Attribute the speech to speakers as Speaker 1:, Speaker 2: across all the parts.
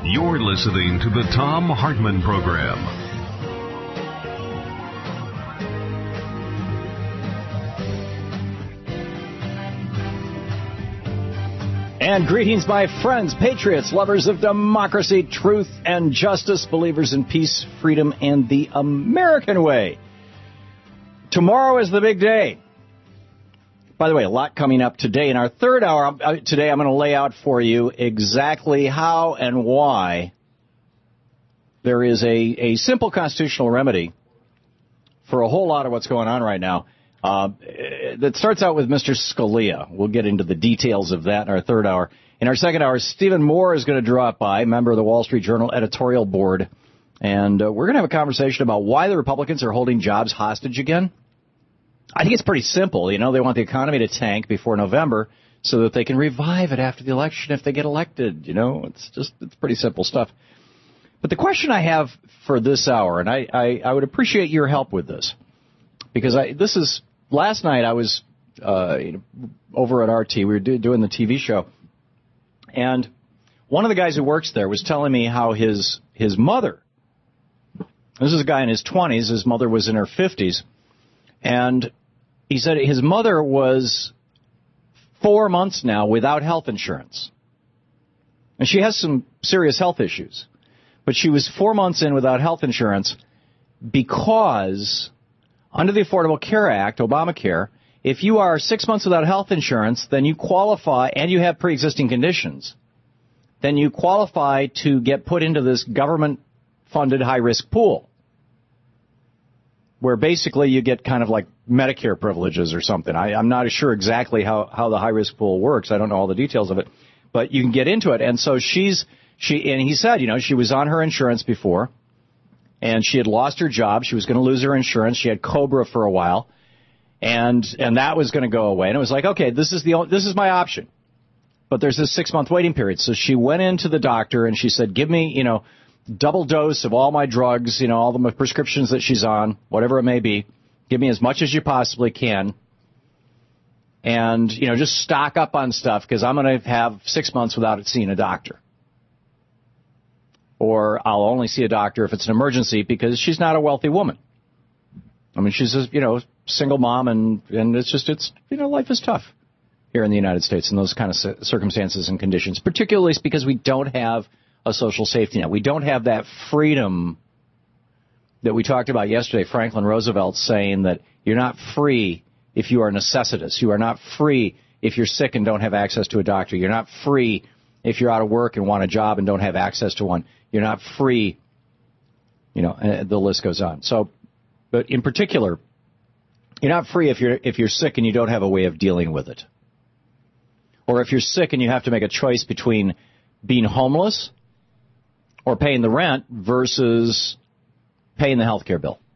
Speaker 1: You're listening to the Thom Hartmann Program.
Speaker 2: And greetings, my friends, patriots, lovers of democracy, truth, and justice, believers in peace, freedom, and the American way. Tomorrow is the big day. By the way, a lot coming up today. In our third hour today, I'm going to lay out for you exactly how and why there is a simple constitutional remedy for a whole lot of what's going on right now. That starts out with Mr. Scalia. We'll get into the details of that in our third hour. In our second hour, Stephen Moore is going to drop by, member of the Wall Street Journal editorial board, and we're going to have a conversation about why the Republicans are holding jobs hostage again. I think it's pretty simple. You know, they want the economy to tank before November so that they can revive it after the election if they get elected. You know, it's pretty simple stuff. But the question I have for this hour, and I would appreciate your help with this, because last night I was over at RT. We were doing the TV show, and one of the guys who works there was telling me how his mother, this is a guy in his 20s, his mother was in her 50s, and he said his mother was 4 months now without health insurance. And she has some serious health issues. But she was 4 months in without health insurance because under the Affordable Care Act, Obamacare, if you are 6 months without health insurance, then you qualify, and you have pre-existing conditions, then you qualify to get put into this government-funded high-risk pool, where basically you get kind of like Medicare privileges or something. I'm not sure exactly how the high-risk pool works. I don't know all the details of it. But you can get into it. And so and he said, you know, she was on her insurance before, and she had lost her job. She was going to lose her insurance. She had COBRA for a while, and that was going to go away. And it was like, okay, this is my option. But there's this 6-month waiting period. So she went into the doctor, and she said, give me, you know, double dose of all my drugs, you know, all the prescriptions that she's on, whatever it may be. Give me as much as you possibly can. And, you know, just stock up on stuff because I'm going to have 6 months without seeing a doctor. Or I'll only see a doctor if it's an emergency because she's not a wealthy woman. I mean, she's a, you know, single mom and it's, you know, life is tough here in the United States in those kind of circumstances and conditions, particularly because we don't have a social safety net. We don't have that freedom that we talked about yesterday. Franklin Roosevelt saying that you're not free if you are necessitous. You are not free if you're sick and don't have access to a doctor. You're not free if you're out of work and want a job and don't have access to one. You're not free. You know, the list goes on. So, but in particular, you're not free if you're sick and you don't have a way of dealing with it. Or if you're sick and you have to make a choice between being homeless or paying the rent versus paying the health care bill.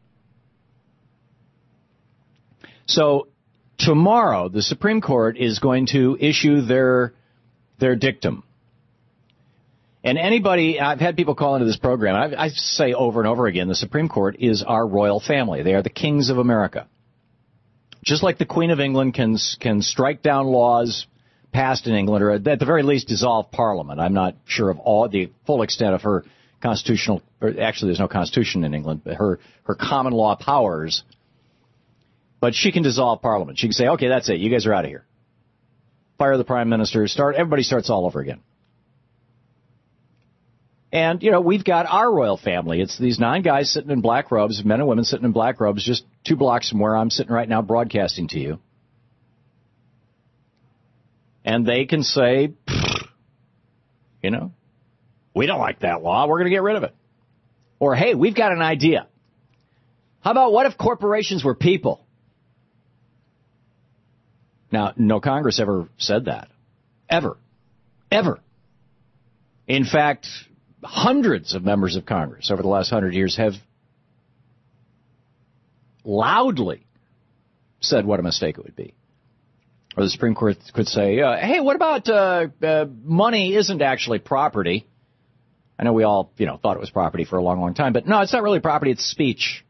Speaker 2: So tomorrow, the Supreme Court is going to issue their dictum. And anybody, I've had people call into this program, I say over and over again, the Supreme Court is our royal family. They are the kings of America. Just like the Queen of England can strike down laws passed in England, or at the very least dissolve Parliament. I'm not sure of the full extent of her constitutional, or actually there's no constitution in England, but her common law powers. But she can dissolve Parliament. She can say, okay, that's it. You guys are out of here. Fire the Prime Minister. Everybody starts all over again. And, you know, we've got our royal family. It's these 9 guys sitting in black robes, men and women sitting in black robes, just 2 blocks from where I'm sitting right now broadcasting to you. And they can say, you know, we don't like that law. We're going to get rid of it. Or, hey, we've got an idea. How about what if corporations were people? Now, no Congress ever said that. Ever. Ever. In fact, hundreds of members of Congress over the last 100 years have loudly said what a mistake it would be. Or the Supreme Court could say, hey, what about money isn't actually property? I know we all, you know, thought it was property for a long, long time, but no, it's not really property, it's speech.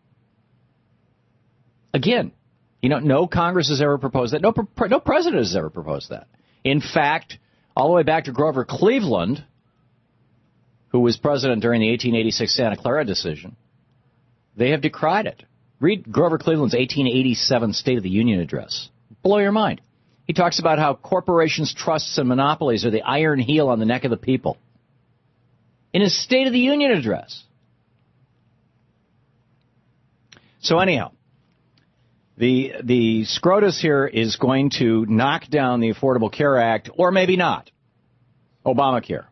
Speaker 2: Again, you know, no Congress has ever proposed that. No president has ever proposed that. In fact, all the way back to Grover Cleveland, who was president during the 1886 Santa Clara decision, they have decried it. Read Grover Cleveland's 1887 State of the Union address. Blow your mind. He talks about how corporations, trusts, and monopolies are the iron heel on the neck of the people. In his State of the Union address. So anyhow, the SCROTUS here is going to knock down the Affordable Care Act, or maybe not, Obamacare.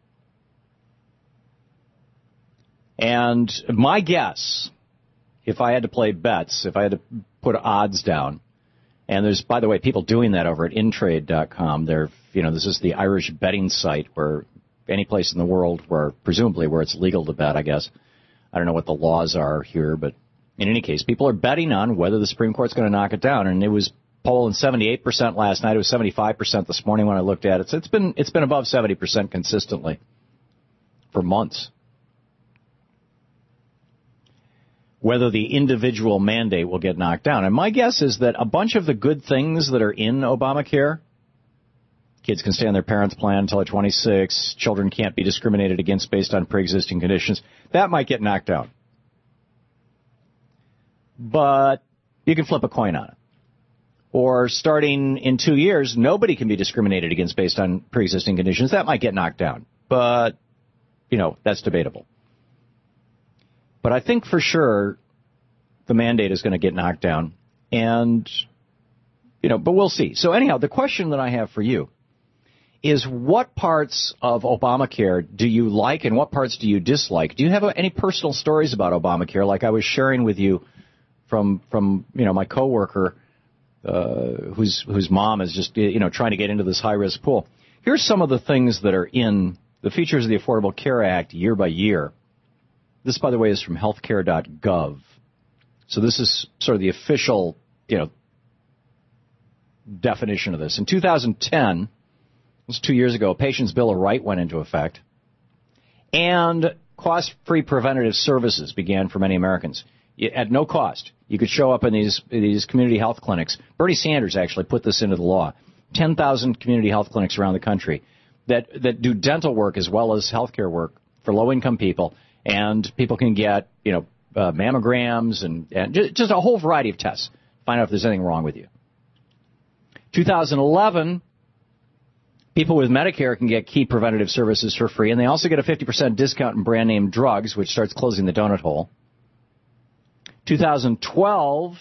Speaker 2: And my guess, if I had to play bets, if I had to put odds down, and there's, by the way, people doing that over at Intrade.com. This is the Irish betting site where any place in the world where, presumably, where it's legal to bet, I guess. I don't know what the laws are here, but in any case, people are betting on whether the Supreme Court's going to knock it down. And it was polling 78% last night. It was 75% this morning when I looked at it. So it's been above 70% consistently for months. Whether the individual mandate will get knocked down. And my guess is that a bunch of the good things that are in Obamacare, kids can stay on their parents' plan until they're 26, children can't be discriminated against based on pre-existing conditions, that might get knocked down. But you can flip a coin on it. Or starting in 2 years, nobody can be discriminated against based on pre-existing conditions. That might get knocked down. But, that's debatable. But I think for sure the mandate is going to get knocked down. And, but we'll see. So anyhow, the question that I have for you is what parts of Obamacare do you like and what parts do you dislike? Do you have any personal stories about Obamacare, like I was sharing with you from my coworker whose mom is just, trying to get into this high-risk pool? Here's some of the things that are in the features of the Affordable Care Act year by year. This, by the way, is from healthcare.gov. So this is sort of the official, definition of this. In 2010, it was 2 years ago, a Patient's Bill of Right went into effect. And cost-free preventative services began for many Americans. At no cost, you could show up in these community health clinics. Bernie Sanders actually put this into the law. 10,000 community health clinics around the country that do dental work as well as healthcare work for low-income people. And people can get, mammograms and just a whole variety of tests. Find out if there's anything wrong with you. 2011, people with Medicare can get key preventative services for free. And they also get a 50% discount in brand name drugs, which starts closing the donut hole. 2012,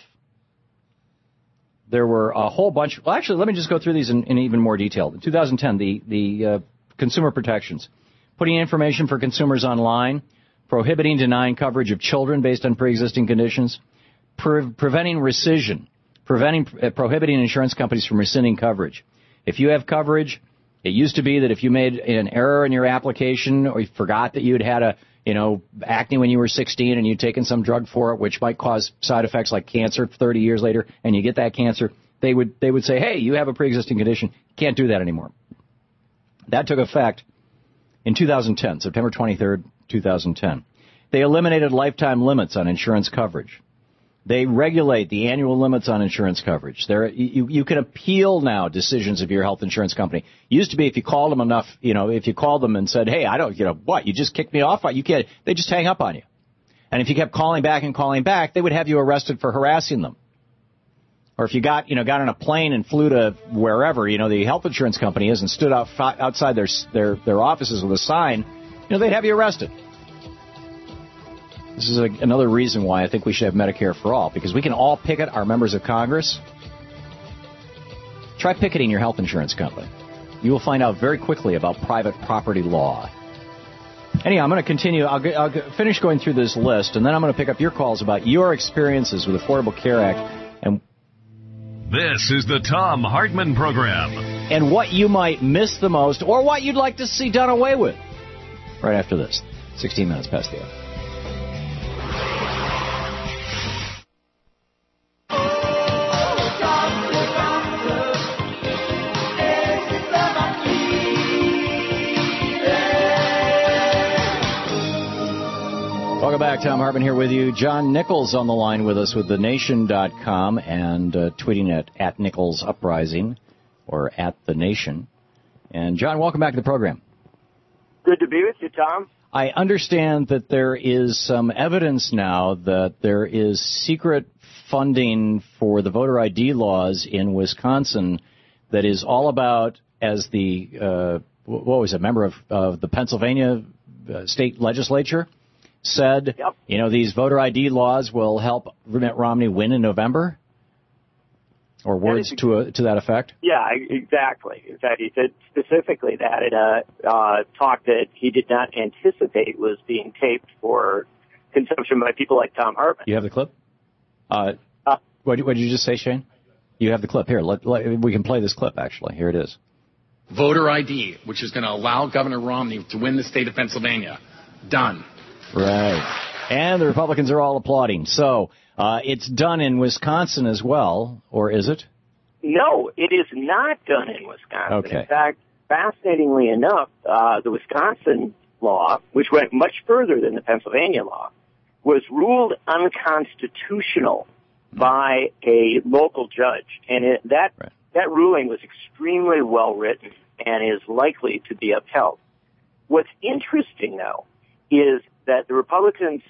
Speaker 2: there were a whole bunch. Well, actually, let me just go through these in even more detail. In 2010, the consumer protections, putting information for consumers online, prohibiting denying coverage of children based on pre-existing conditions, preventing rescission, prohibiting insurance companies from rescinding coverage. If you have coverage, it used to be that if you made an error in your application or you forgot that you had acne when you were 16 and you'd taken some drug for it, which might cause side effects like cancer 30 years later, and you get that cancer, they would say, hey, you have a pre-existing condition. Can't do that anymore. That took effect in 2010, September 23rd, 2010. They eliminated lifetime limits on insurance coverage. They regulate the annual limits on insurance coverage. You can appeal now decisions of your health insurance company. Used to be if you called them enough, if you called them and said, hey, I don't, what, you just kicked me off? You can't, they just hang up on you. And if you kept calling back, they would have you arrested for harassing them. Or if you got on a plane and flew to wherever, the health insurance company is and stood outside their offices with a sign, they'd have you arrested. This is another reason why I think we should have Medicare for all, because we can all picket our members of Congress. Try picketing your health insurance company. You will find out very quickly about private property law. Anyhow, I'm going to continue. I'll finish going through this list, and then I'm going to pick up your calls about your experiences with the Affordable Care Act. And
Speaker 1: this is the Thom Hartmann Program.
Speaker 2: And what you might miss the most, or what you'd like to see done away with. Right after this, 16 minutes past the hour. Welcome back. Thom Hartmann here with you. John Nichols on the line with us with TheNation.com and tweeting at Nichols Uprising or at The Nation. And, John, welcome back to the program.
Speaker 3: Good to be with you, Tom.
Speaker 2: I understand that there is some evidence now that there is secret funding for the voter ID laws in Wisconsin that is all about, as the, member of the Pennsylvania state legislature said,
Speaker 3: yep.
Speaker 2: These voter ID laws will help Mitt Romney win in November? Or words to that effect?
Speaker 3: Yeah, exactly. In fact, he said specifically that in a talk that he did not anticipate was being taped for consumption by people like Thom Hartmann.
Speaker 2: You have the clip? What did you just say, Shane? You have the clip. Here, we can play this clip, actually. Here it is.
Speaker 4: Voter ID, which is going to allow Governor Romney to win the state of Pennsylvania. Done.
Speaker 2: Right. And the Republicans are all applauding. So it's done in Wisconsin as well, or is it?
Speaker 3: No, it is not done in Wisconsin.
Speaker 2: Okay.
Speaker 3: In fact, fascinatingly enough, the Wisconsin law, which went much further than the Pennsylvania law, was ruled unconstitutional by a local judge. And that ruling was extremely well written and is likely to be upheld. What's interesting, though, is that the Republican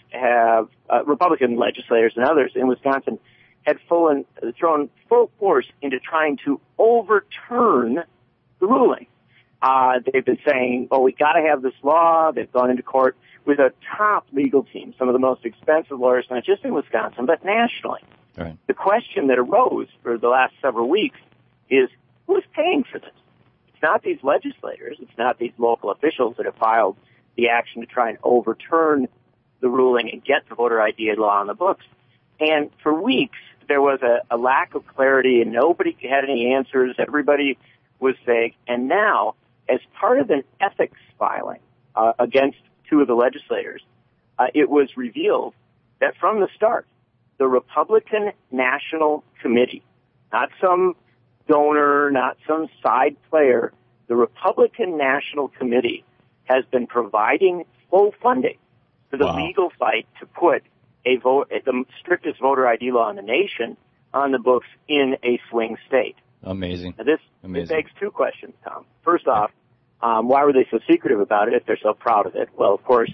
Speaker 3: legislators and others in Wisconsin had thrown full force into trying to overturn the ruling. They've been saying, we got to have this law. They've gone into court with a top legal team, some of the most expensive lawyers, not just in Wisconsin, but nationally.
Speaker 2: Right.
Speaker 3: The question that arose for the last several weeks is, who's paying for this? It's not these legislators. It's not these local officials that have filed the action to try and overturn the ruling and get the voter ID law on the books. And for weeks, there was a lack of clarity, and nobody had any answers. Everybody was vague. And now, as part of an ethics filing against two of the legislators, it was revealed that from the start, the Republican National Committee, not some donor, not some side player, the Republican National Committee has been providing full funding for the legal fight to put the strictest voter ID law in the nation on the books in a swing state.
Speaker 2: Amazing.
Speaker 3: Now this begs two questions, Tom. First off, why were they so secretive about it if they're so proud of it? Well, of course,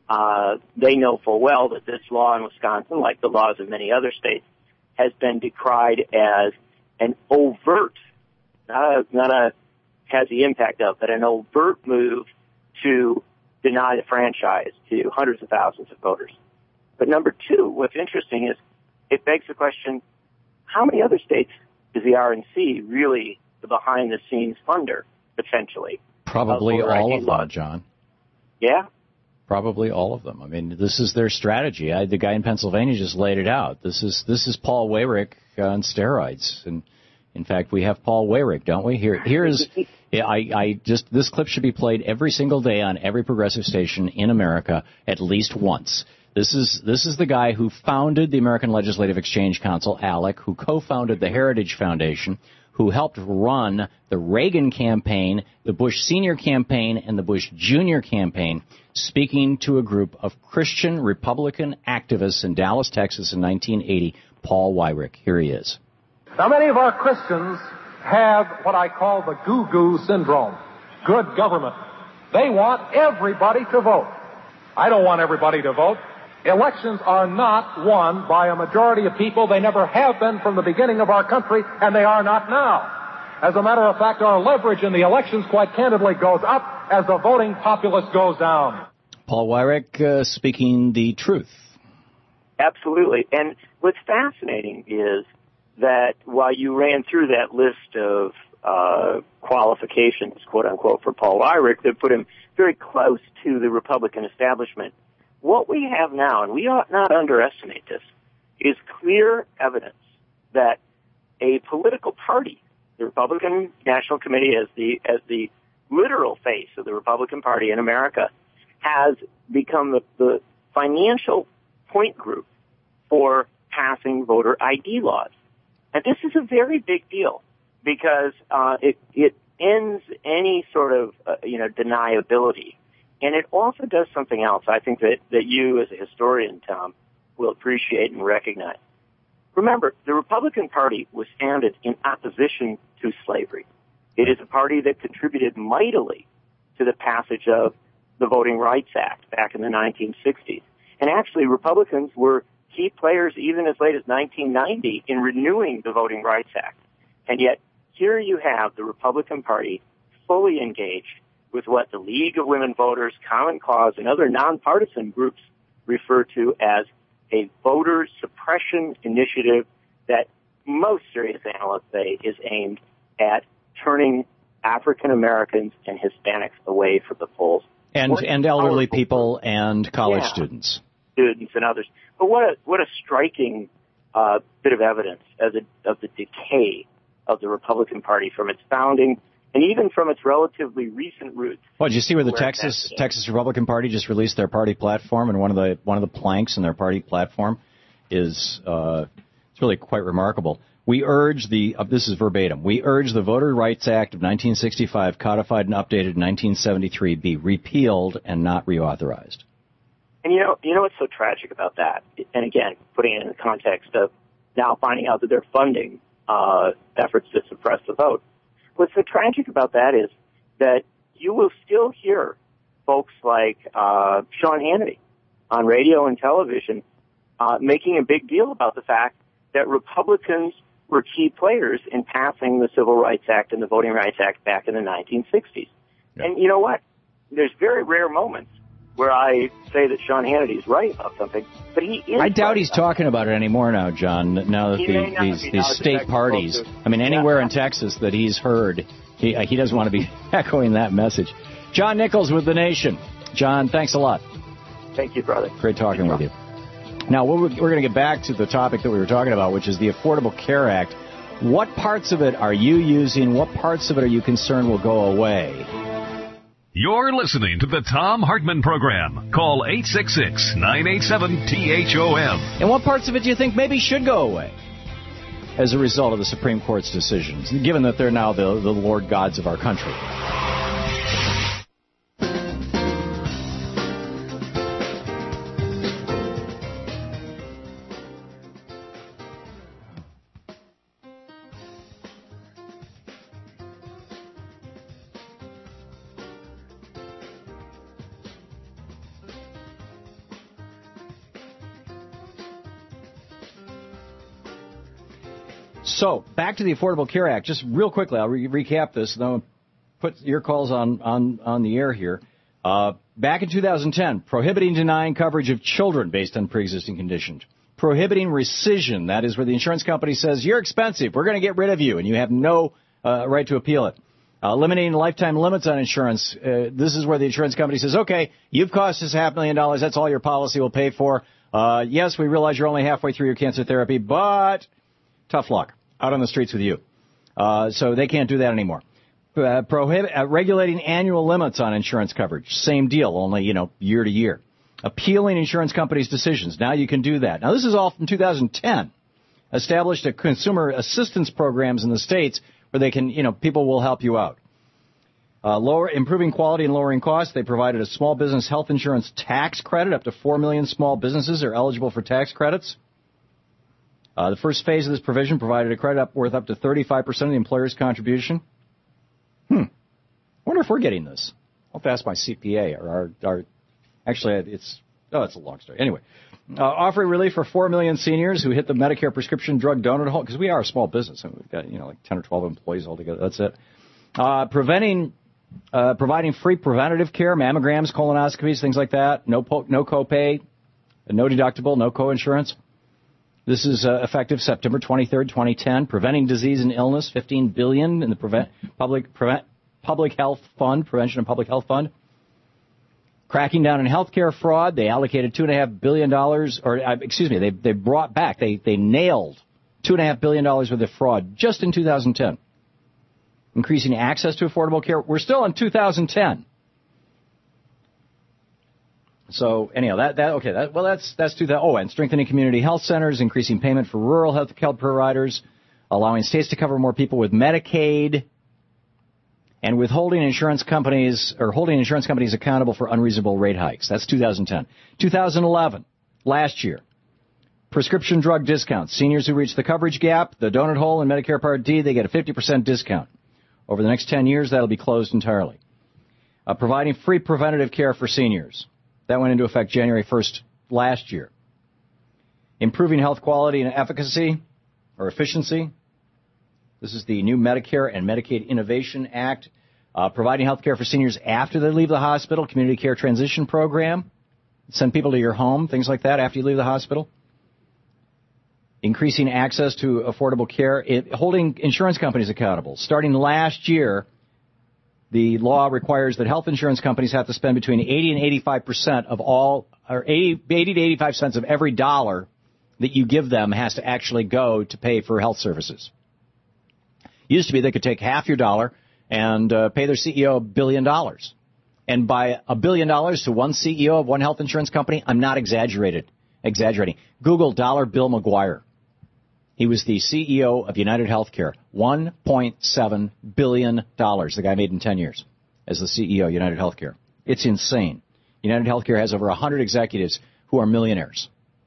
Speaker 3: they know full well that this law in Wisconsin, like the laws of many other states, has been decried as an overt, not a has the impact of, but an overt move to deny the franchise to hundreds of thousands of voters. But number two, what's interesting is it begs the question, how many other states is the RNC really the behind-the-scenes funder, potentially?
Speaker 2: Probably all of them, John.
Speaker 3: Yeah?
Speaker 2: Probably all of them. I mean, this is their strategy. The guy in Pennsylvania just laid it out. This is Paul Weyrich on steroids. And in fact, we have Paul Weyrich, don't we? Here's this clip should be played every single day on every progressive station in America at least once. This is the guy who founded the American Legislative Exchange Council, ALEC, who co-founded the Heritage Foundation, who helped run the Reagan campaign, the Bush Senior campaign, and the Bush Junior campaign, speaking to a group of Christian Republican activists in Dallas, Texas in 1980, Paul Weyrich. Here he is.
Speaker 5: Now, many of our Christians have what I call the goo-goo syndrome, good government. They want everybody to vote. I don't want everybody to vote. Elections are not won by a majority of people. They never have been from the beginning of our country, and they are not now. As a matter of fact, our leverage in the elections, quite candidly, goes up as the voting populace goes down.
Speaker 2: Paul Weyrich speaking the truth.
Speaker 3: Absolutely. And what's fascinating is that while you ran through that list of qualifications, quote-unquote, for Paul Weyrich that put him very close to the Republican establishment, what we have now, and we ought not underestimate this, is clear evidence that a political party, the Republican National Committee as the literal face of the Republican Party in America, has become the financial point group for passing voter ID laws. And this is a very big deal because it ends any sort of deniability. And it also does something else I think that you as a historian, Tom, will appreciate and recognize. Remember, the Republican Party was founded in opposition to slavery. It is a party that contributed mightily to the passage of the Voting Rights Act back in the 1960s. And actually, Republicans were key players even as late as 1990 in renewing the Voting Rights Act. And yet, here you have the Republican Party fully engaged with what the League of Women Voters, Common Cause, and other nonpartisan groups refer to as a voter suppression initiative that most serious analysts say is aimed at turning African Americans and Hispanics away from the polls.
Speaker 2: And elderly people and college students
Speaker 3: and others. But what a striking bit of evidence of the decay of the Republican Party from its founding and even from its relatively recent roots.
Speaker 2: Well, did you see where the Texas Republican Party just released their party platform, and one of the planks in their party platform is it's really quite remarkable. We urge this is verbatim, we urge the Voter Rights Act of 1965, codified and updated in 1973, be repealed and not reauthorized.
Speaker 3: And you know what's so tragic about that? And again, putting it in the context of now finding out that they're funding efforts to suppress the vote. What's so tragic about that is that you will still hear folks like Sean Hannity on radio and television making a big deal about the fact that Republicans were key players in passing the Civil Rights Act and the Voting Rights Act back in the 1960s. Yeah. And you know what? There's very rare moments where I say that Sean Hannity is right about something, but he is.
Speaker 2: I doubt he's talking about it anymore now, John. Now that these state parties, I mean, anywhere in Texas that he's heard, he doesn't want to be echoing that message. John Nichols with The Nation. John, thanks a lot.
Speaker 3: Thank you, brother.
Speaker 2: Great talking with you. Now, we're going to get back to the topic that we were talking about, which is the Affordable Care Act. What parts of it are you using? What parts of it are you concerned will go away?
Speaker 1: You're listening to the Thom Hartmann Program. Call 866-987-THOM.
Speaker 2: And what parts of it do you think maybe should go away as a result of the Supreme Court's decisions, given that they're now the Lord gods of our country? So, back to the Affordable Care Act. Just real quickly, I'll recap this, and I'll put your calls on the air here. Back in 2010, prohibiting denying coverage of children based on pre-existing conditions. Prohibiting rescission, that is where the insurance company says, you're expensive, we're going to get rid of you, and you have no right to appeal it. Eliminating lifetime limits on insurance. This is where the insurance company says, okay, you've cost us $500,000, that's all your policy will pay for. Yes, we realize you're only halfway through your cancer therapy, but tough luck. Out on the streets with you. So they can't do that anymore. Regulating annual limits on insurance coverage. Same deal, only, year to year. Appealing insurance companies' decisions. Now you can do that. Now, this is all from 2010. Established a consumer assistance programs in the states where they can, people will help you out. Improving quality and lowering costs. They provided a small business health insurance tax credit. Up to 4 million small businesses are eligible for tax credits. The first phase of this provision provided a credit worth up to 35% of the employer's contribution. I wonder if we're getting this. I'll have to ask my CPA or actually, it's a long story. Anyway, offering relief for 4 million seniors who hit the Medicare prescription drug donut hole, because we are a small business. And we've got, like 10 or 12 employees altogether. That's it. Providing free preventative care, mammograms, colonoscopies, things like that. No copay, no deductible, no coinsurance. This is effective September 23rd, 2010. Preventing disease and illness, $15 billion in the Public Health Fund, Prevention and Public Health Fund. Cracking down on healthcare fraud, they allocated $2.5 billion, they brought back, they nailed $2.5 billion worth of fraud just in 2010. Increasing access to affordable care. We're still in 2010. So anyhow, that's 2000. Oh, and strengthening community health centers, increasing payment for rural health care providers, allowing states to cover more people with Medicaid, and holding insurance companies accountable for unreasonable rate hikes. That's 2010. 2011, last year, prescription drug discounts. Seniors who reach the coverage gap, the donut hole in Medicare Part D, they get a 50% discount. Over the next 10 years, that'll be closed entirely. providing free preventative care for seniors. That went into effect January 1st last year. Improving health quality and efficacy, or efficiency. This is the new Medicare and Medicaid Innovation Act. Providing health care for seniors after they leave the hospital, community care transition program. Send people to your home, things like that, after you leave the hospital. Increasing access to affordable care, holding insurance companies accountable. Starting last year, the law requires that health insurance companies have to spend between 80 and 85% of all, or 80 to 85 cents of every dollar that you give them has to actually go to pay for health services. Used to be they could take half your dollar and pay their CEO $1 billion. And by $1 billion to one CEO of one health insurance company, I'm not exaggerating. Google Dollar Bill McGuire. He was the CEO of United Healthcare. $1.7 billion the guy made in 10 years as the CEO of United Healthcare. It's insane. United Healthcare has over 100 executives who are millionaires.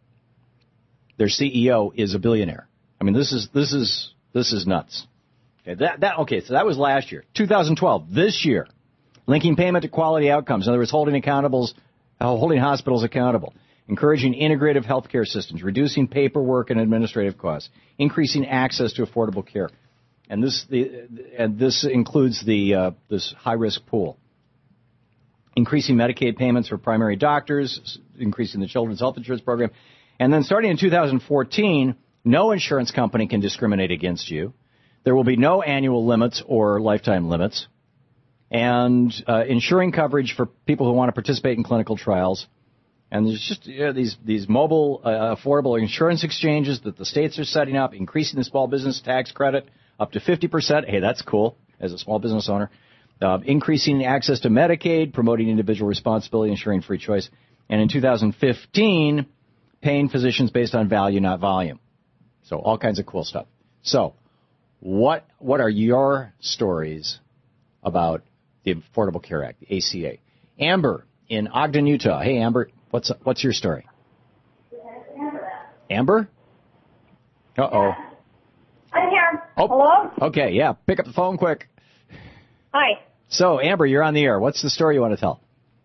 Speaker 2: Their CEO is a billionaire. I mean, this is nuts. Okay, so that was last year. 2012, this year, linking payment to quality outcomes. In other words, holding hospitals accountable. Encouraging integrative healthcare systems, reducing paperwork and administrative costs, increasing access to affordable care, and this includes this high-risk pool. Increasing Medicaid payments for primary doctors, increasing the Children's Health Insurance Program, and then starting in 2014, no insurance company can discriminate against you. There will be no annual limits or lifetime limits, and ensuring coverage for people who want to participate in clinical trials. And there's just these mobile affordable insurance exchanges that the states are setting up, increasing the small business tax credit up to 50%. Hey, that's cool as a small business owner. Increasing access to Medicaid, promoting individual responsibility, ensuring free choice. And in 2015, paying physicians based on value, not volume. So all kinds of cool stuff. So what are your stories about the Affordable Care Act, the ACA? Amber in Ogden, Utah. Hey, Amber. What's your story? Amber? Uh-oh.
Speaker 6: I'm here.
Speaker 2: Oh,
Speaker 6: hello?
Speaker 2: Okay, yeah. Pick up the phone quick.
Speaker 6: Hi.
Speaker 2: So, Amber, you're on the air. What's the story you want to tell?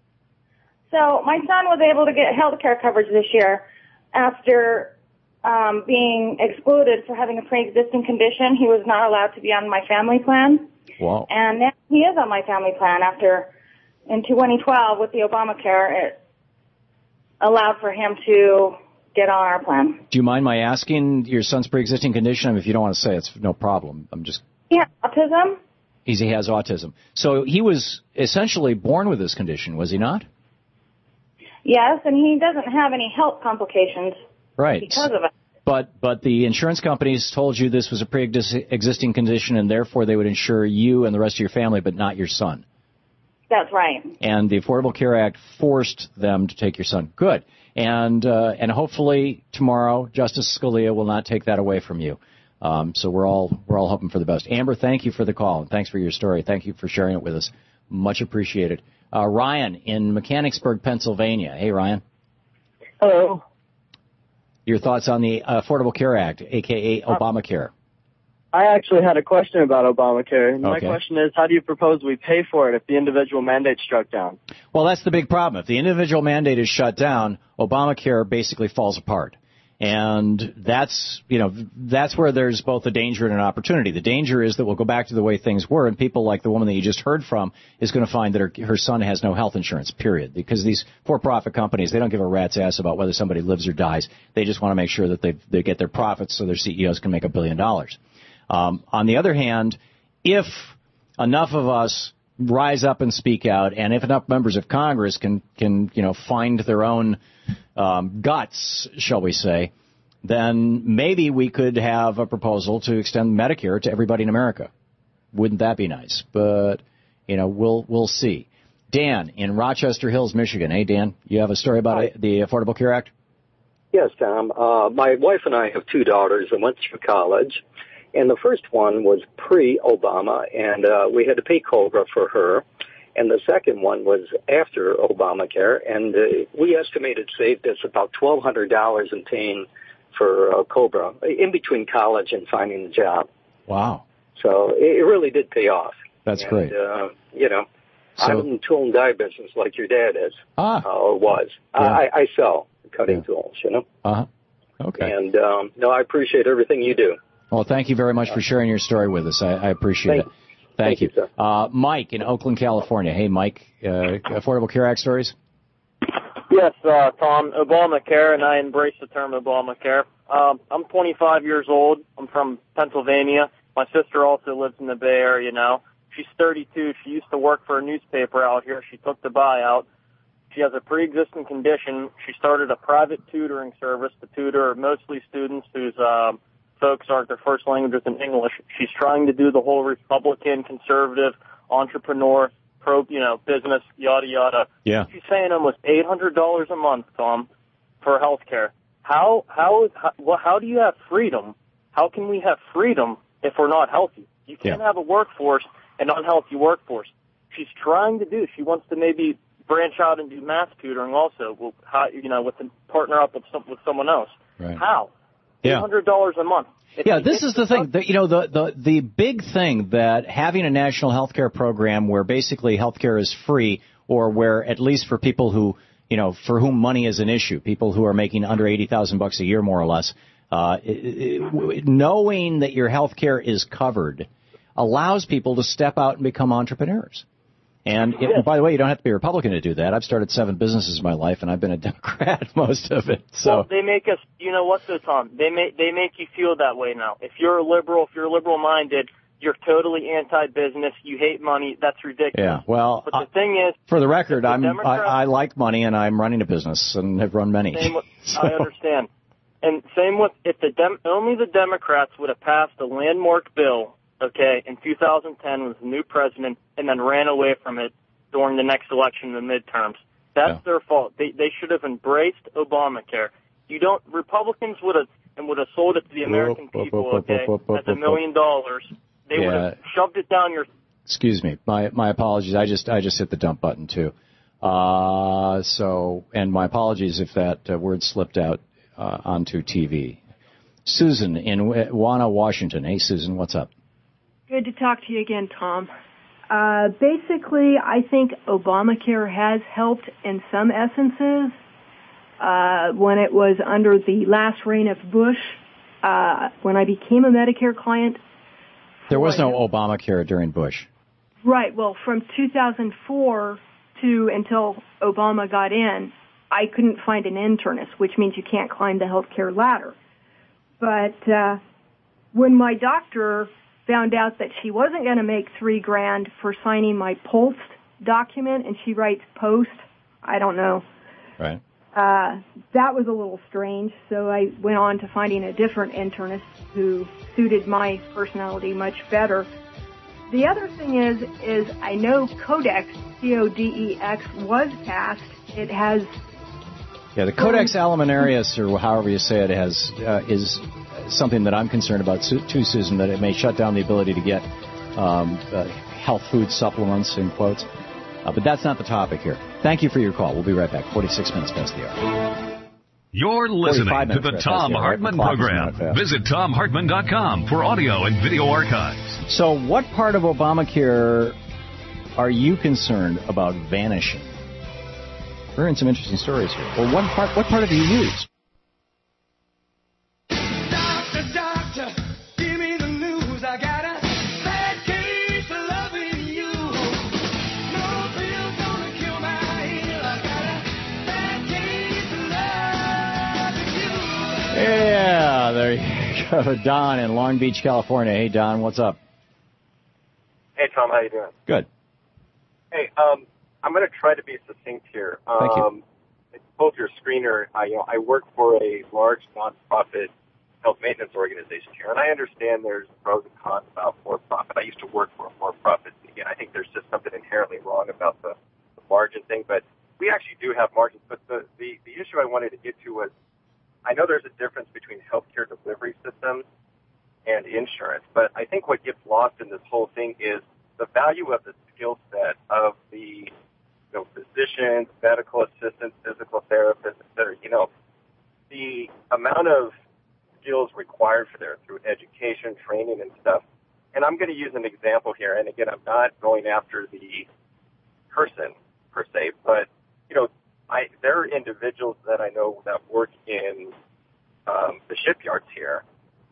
Speaker 6: So, my son was able to get health care coverage this year after being excluded for having a pre-existing condition. He was not allowed to be on my family plan.
Speaker 2: Wow.
Speaker 6: And now he is on my family plan after, in 2012, with the Obamacare, it allowed for him to get on our plan.
Speaker 2: Do you mind my asking your son's pre-existing condition? I mean, if you don't want to say, it's no problem.
Speaker 6: He has autism.
Speaker 2: He has autism. So he was essentially born with this condition, was he not?
Speaker 6: Yes, and he doesn't have any health complications because of it.
Speaker 2: But the insurance companies told you this was a pre-existing condition, and therefore they would insure you and the rest of your family, but not your son.
Speaker 6: That's right.
Speaker 2: And the Affordable Care Act forced them to take your son. Good. And hopefully tomorrow Justice Scalia will not take that away from you. So we're all hoping for the best. Amber, thank you for the call, and thanks for your story. Thank you for sharing it with us. Much appreciated. Ryan in Mechanicsburg, Pennsylvania. Hey, Ryan.
Speaker 7: Hello.
Speaker 2: Your thoughts on the Affordable Care Act, a.k.a. Obamacare?
Speaker 7: I actually had a question about Obamacare. And
Speaker 2: okay.
Speaker 7: My question is, how do you propose we pay for it if the individual mandate's struck down?
Speaker 2: Well, that's the big problem. If the individual mandate is shut down, Obamacare basically falls apart. And that's where there's both a danger and an opportunity. The danger is that we'll go back to the way things were, and people like the woman that you just heard from is going to find that her son has no health insurance, period. Because these for-profit companies, they don't give a rat's ass about whether somebody lives or dies. They just want to make sure that they get their profits so their CEOs can make $1 billion. On the other hand, if enough of us rise up and speak out, and if enough members of Congress can find their own guts, shall we say, then maybe we could have a proposal to extend Medicare to everybody in America. Wouldn't that be nice? But we'll see. Dan in Rochester Hills, Michigan. Hey, Dan, you have a story about the Affordable Care Act?
Speaker 8: Yes, Tom. My wife and I have two daughters that went through college. And the first one was pre-Obama, and we had to pay COBRA for her. And the second one was after Obamacare, and we estimated saved us about $1,200 in paying for COBRA in between college and finding a job.
Speaker 2: Wow.
Speaker 8: So it really did pay off.
Speaker 2: That's great.
Speaker 8: I'm in the tool and die business like your dad is, or was. Yeah. I sell cutting tools, you know.
Speaker 2: Uh-huh. Okay.
Speaker 8: And, no, I appreciate everything you do.
Speaker 2: Well, thank you very much for sharing your story with us. I appreciate it. Thank you.
Speaker 8: Sir.
Speaker 2: Mike in Oakland, California. Hey, Mike, Affordable Care Act stories?
Speaker 7: Yes, Tom, Obamacare, and I embrace the term Obamacare. I'm 25 years old. I'm from Pennsylvania. My sister also lives in the Bay Area now. She's 32. She used to work for a newspaper out here. She took the buyout. She has a pre-existing condition. She started a private tutoring service to tutor mostly students whose folks aren't their first languages in English. She's trying to do the whole Republican, conservative, entrepreneur, business, yada, yada.
Speaker 2: Yeah.
Speaker 7: She's saying almost $800 a month, Tom, for health care. How do you have freedom? How can we have freedom if we're not healthy? You can't have a workforce, an unhealthy workforce. She's trying to do. She wants to maybe branch out and do math tutoring also. With partner up with someone else.
Speaker 2: Right.
Speaker 7: How? $800 a month.
Speaker 2: This is the thing. The big thing that having a national health care program where basically health care is free, or where at least for people who, for whom money is an issue, people who are making under $80,000 a year more or less, knowing that your health care is covered allows people to step out and become entrepreneurs. And by the way, you don't have to be a Republican to do that. I've started 7 businesses in my life, and I've been a Democrat most of it. So
Speaker 7: well, they make us, you know what, though, Tom? They make you feel that way now. If you're liberal-minded, you're totally anti-business. You hate money. That's ridiculous.
Speaker 2: Yeah. Well,
Speaker 7: but the thing is,
Speaker 2: for the record, I like money, and I'm running a business and have run many.
Speaker 7: I understand. And same with if only the Democrats would have passed a landmark bill. Okay, in 2010 with the new president, and then ran away from it during the next election, the midterms. That's their fault. They should have embraced Obamacare. Republicans would have sold it to the American people, okay, at $1 million. They would have shoved it down your.
Speaker 2: Excuse me, my apologies. I just hit the dump button too. And my apologies if that word slipped out onto TV. Susan in Wana, Washington. Hey, Susan, what's up?
Speaker 9: Good to talk to you again, Tom. Basically, I think Obamacare has helped in some essences. When it was under the last reign of Bush, when I became a Medicare client.
Speaker 2: There was no Obamacare during Bush.
Speaker 9: Right. Well, from 2004 to until Obama got in, I couldn't find an internist, which means you can't climb the health care ladder. But when my doctor found out that she wasn't going to make $3,000 for signing my Pulse document, and she writes Post, I don't know.
Speaker 2: Right.
Speaker 9: That was a little strange, so I went on to finding a different internist who suited my personality much better. The other thing is I know Codex, C-O-D-E-X, was passed. It has.
Speaker 2: Yeah, the Codex Alimentarius, or however you say it, is something that I'm concerned about too, Susan, that it may shut down the ability to get health food supplements, in quotes. But that's not the topic here. Thank you for your call. We'll be right back. 46 minutes past the hour.
Speaker 1: You're listening to the Tom Hartman program. Visit TomHartman.com for audio and video archives.
Speaker 2: So what part of Obamacare are you concerned about vanishing? We're in some interesting stories here. Well, what part have you used?
Speaker 10: Doctor, give me the news. I got a bad case of loving you. No pill's gonna kill my ill. I got a bad case of loving you.
Speaker 2: Yeah, there you go. Don in Long Beach, California. Hey, Don, what's up?
Speaker 11: Hey, Tom, how you doing?
Speaker 2: Good.
Speaker 11: Hey, I'm going to try to be succinct here.
Speaker 2: Thank you.
Speaker 11: I told your screener, I work for a large nonprofit health maintenance organization here, and I understand there's pros and cons about for-profit. I used to work for a for-profit. Again, I think there's just something inherently wrong about the margin thing, but we actually do have margins. But the issue I wanted to get to was, I know there's a difference between healthcare delivery systems and insurance, but I think what gets lost in this whole thing is the value of the skill set of the physicians, medical assistants, physical therapists, et cetera. The amount of skills required for there through education, training, and stuff. And I'm going to use an example here. And again, I'm not going after the person per se, but there are individuals that I know that work in the shipyards here,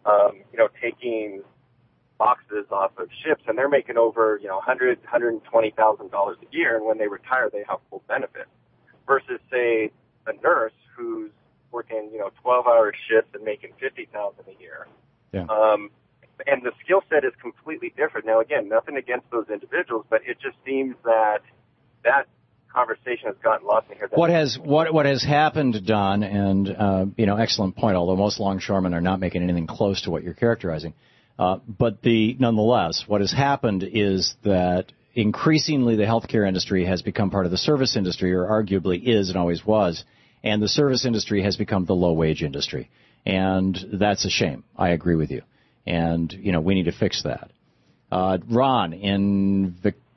Speaker 11: taking boxes off of ships, and they're making over $120,000 a year, and when they retire, they have full benefits. Versus, say, a nurse who's working 12-hour shifts and making $50,000 a year.
Speaker 2: Yeah.
Speaker 11: And the skill set is completely different. Now, again, nothing against those individuals, but it just seems that conversation has gotten lost in here.
Speaker 2: What has happened, Don, and excellent point. Although most longshoremen are not making anything close to what you're characterizing, but nonetheless, what has happened is that increasingly the healthcare industry has become part of the service industry, or arguably is and always was, and the service industry has become the low-wage industry, and that's a shame. I agree with you, and we need to fix that. Ron in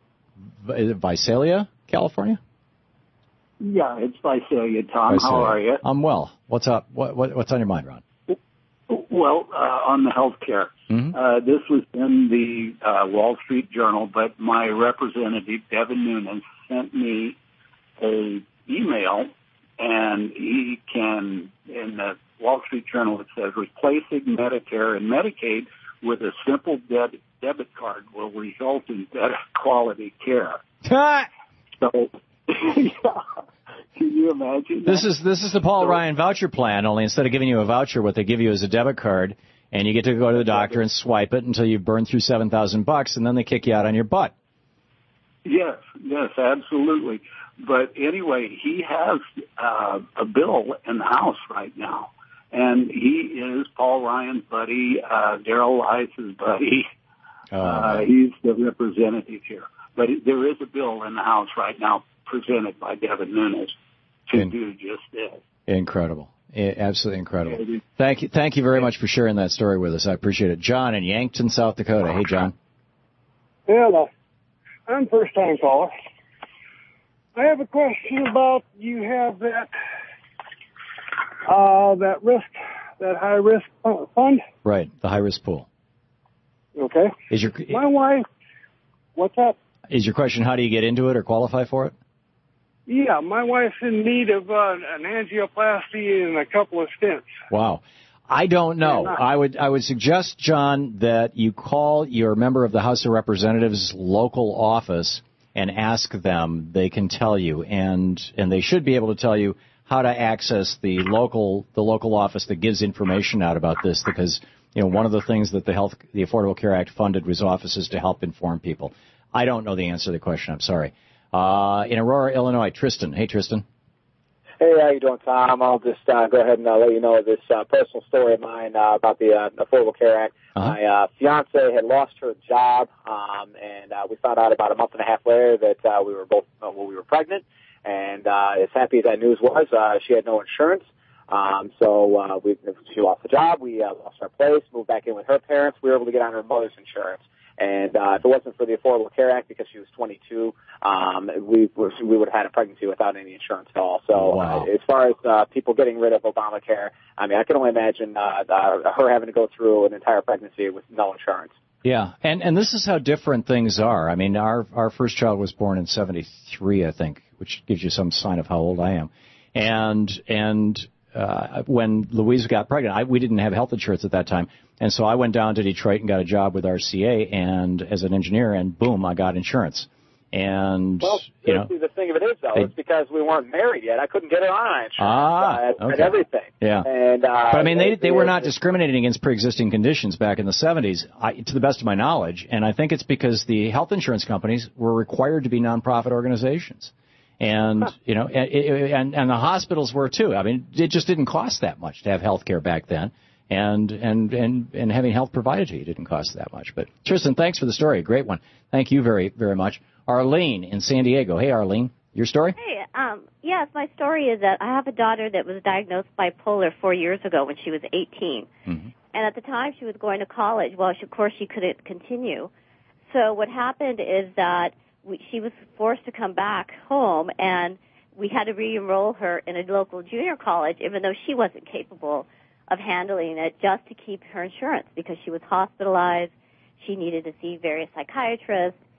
Speaker 2: Visalia, California?
Speaker 12: Yeah, it's Visalia, Tom. Visalia. How are you?
Speaker 2: I'm well. What's up? What's on your mind, Ron?
Speaker 12: Well, on the health care. Mm-hmm. This was in the Wall Street Journal, but my representative, Devin Nunes, sent me an email, and he can, in the Wall Street Journal, it says, replacing Medicare and Medicaid with a simple debit card will result in better quality care. So, yeah. Can you imagine that?
Speaker 2: This is the Paul Ryan voucher plan, only instead of giving you a voucher, what they give you is a debit card, and you get to go to the doctor and swipe it until you burn through $7,000, and then they kick you out on your butt.
Speaker 12: Yes, absolutely. But anyway, he has a bill in the House right now, and he is Paul Ryan's buddy, Darrell Weiss's buddy. He's the representative here. But there is a bill in the House right now presented by Devin Nunes to do just this.
Speaker 2: Incredible. Absolutely incredible. Thank you very much for sharing that story with us. I appreciate it. John in Yankton, South Dakota. Hey, John.
Speaker 13: Well, I'm first-time caller. I have a question about you have that high-risk fund?
Speaker 2: Right, the high-risk pool.
Speaker 13: Okay. My wife, what's that?
Speaker 2: Is your question how do you get into it or qualify for it?
Speaker 13: Yeah, my wife's in need of an angioplasty and a couple of stents.
Speaker 2: Wow. I don't know. I would suggest, John, that you call your member of the House of Representatives local office and ask them. They can tell you, and they should be able to tell you how to access the local office that gives information out about this, because one of the things that the Affordable Care Act funded was offices to help inform people. I don't know the answer to the question. I'm sorry. In Aurora, Illinois, Tristan. Hey, Tristan.
Speaker 14: Hey, how you doing, Tom? I'll just go ahead and let you know this personal story of mine about the Affordable Care Act. Uh-huh. My fiance had lost her job, and we found out about a month and a half later that we were pregnant. And as happy as that news was, she had no insurance. So she lost the job. We lost our place, moved back in with her parents. We were able to get on her mother's insurance. And if it wasn't for the Affordable Care Act, because she was 22, we would have had a pregnancy without any insurance at all. So wow. As far as people getting rid of Obamacare, I mean, I can only imagine her having to go through an entire pregnancy with no insurance.
Speaker 2: Yeah, and this is how different things are. I mean, our first child was born in 73, I think, which gives you some sign of how old I am. And when Louise got pregnant, we didn't have health insurance at that time. And so I went down to Detroit and got a job with RCA and as an engineer, and boom, I got insurance. And,
Speaker 14: the thing of it is, though, it's because we weren't married yet. I couldn't get her on insurance and everything.
Speaker 2: Yeah.
Speaker 14: And,
Speaker 2: but, I mean, they were not discriminating against pre-existing conditions back in the 70s, to the best of my knowledge. And I think it's because the health insurance companies were required to be nonprofit organizations. And, and the hospitals were, too. I mean, it just didn't cost that much to have health care back then. And having health provided to you didn't cost that much. But, Tristan, thanks for the story. A great one. Thank you very, very much. Arlene in San Diego. Hey, Arlene, your story?
Speaker 15: Hey, yes, my story is that I have a daughter that was diagnosed bipolar 4 years ago when she was 18. Mm-hmm. And at the time she was going to college. Well, of course, she couldn't continue. So what happened is that she was forced to come back home, and we had to re-enroll her in a local junior college, even though she wasn't capable of handling it, just to keep her insurance, because she was hospitalized. She needed to see various psychiatrists.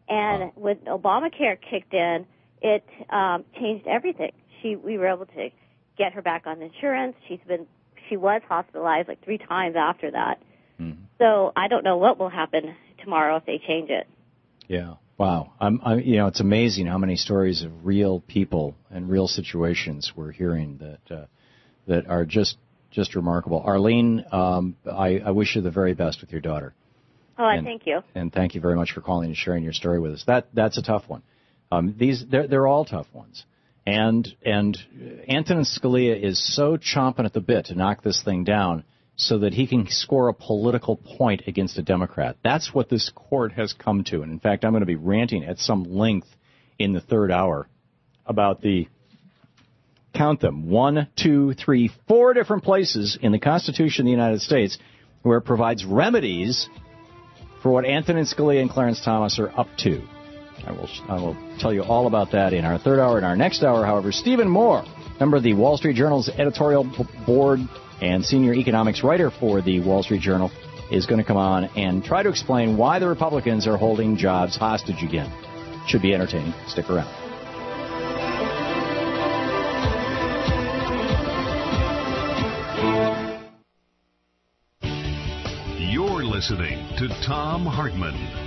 Speaker 15: And when Obamacare kicked in, it changed everything. We were able to get her back on insurance. She was hospitalized like 3 times after that. Mm-hmm. So I don't know what will happen tomorrow if they change it.
Speaker 2: Yeah. Wow. It's amazing how many stories of real people and real situations we're hearing that are just remarkable. Arlene, I wish you the very best with your daughter.
Speaker 15: Oh, thank you.
Speaker 2: And thank you very much for calling and sharing your story with us. That's a tough one. They're all tough ones. And Antonin Scalia is so chomping at the bit to knock this thing down so that he can score a political point against a Democrat. That's what this court has come to. And in fact, I'm going to be ranting at some length in the third hour about count them, 1, 2, 3, 4 different places in the Constitution of the United States where it provides remedies for what Antonin Scalia and Clarence Thomas are up to. I will tell you all about that in our third hour. In our next hour, however, Stephen Moore, member of the Wall Street Journal's editorial board and senior economics writer for the Wall Street Journal, is going to come on and try to explain why the Republicans are holding jobs hostage again. Should be entertaining. Stick around.
Speaker 1: You're listening to Thom Hartmann.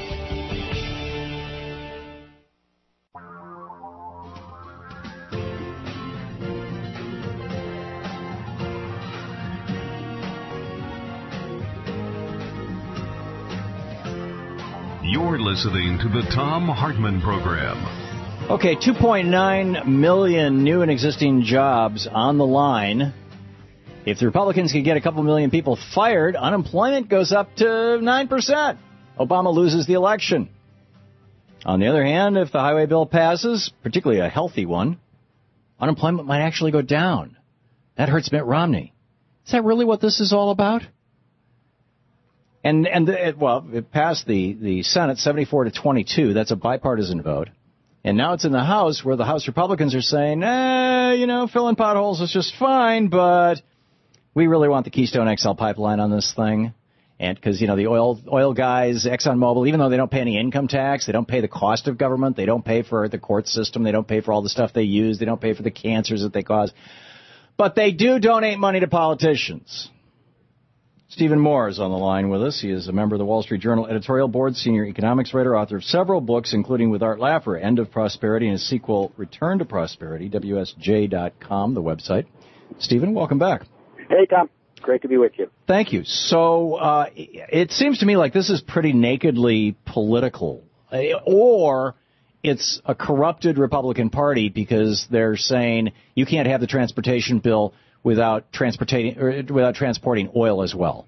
Speaker 1: You're listening to the Thom Hartmann Program.
Speaker 2: Okay, 2.9 million new and existing jobs on the line. If the Republicans can get a couple million people fired, unemployment goes up to 9%. Obama loses the election. On the other hand, if the highway bill passes, particularly a healthy one, unemployment might actually go down. That hurts Mitt Romney. Is that really what this is all about? It passed the Senate 74-22. That's a bipartisan vote. And now it's in the House where the House Republicans are saying, filling potholes is just fine, but we really want the Keystone XL pipeline on this thing. And because, the oil guys, ExxonMobil, even though they don't pay any income tax, they don't pay the cost of government, they don't pay for the court system, they don't pay for all the stuff they use, they don't pay for the cancers that they cause. But they do donate money to politicians. Stephen Moore is on the line with us. He is a member of the Wall Street Journal editorial board, senior economics writer, author of several books, including with Art Laffer, End of Prosperity, and his sequel, Return to Prosperity, WSJ.com, the website. Stephen, welcome back.
Speaker 16: Hey, Tom. Great to be with you.
Speaker 2: Thank you. So it seems to me like this is pretty nakedly political, or it's a corrupted Republican Party because they're saying you can't have the transportation bill without transporting oil as well.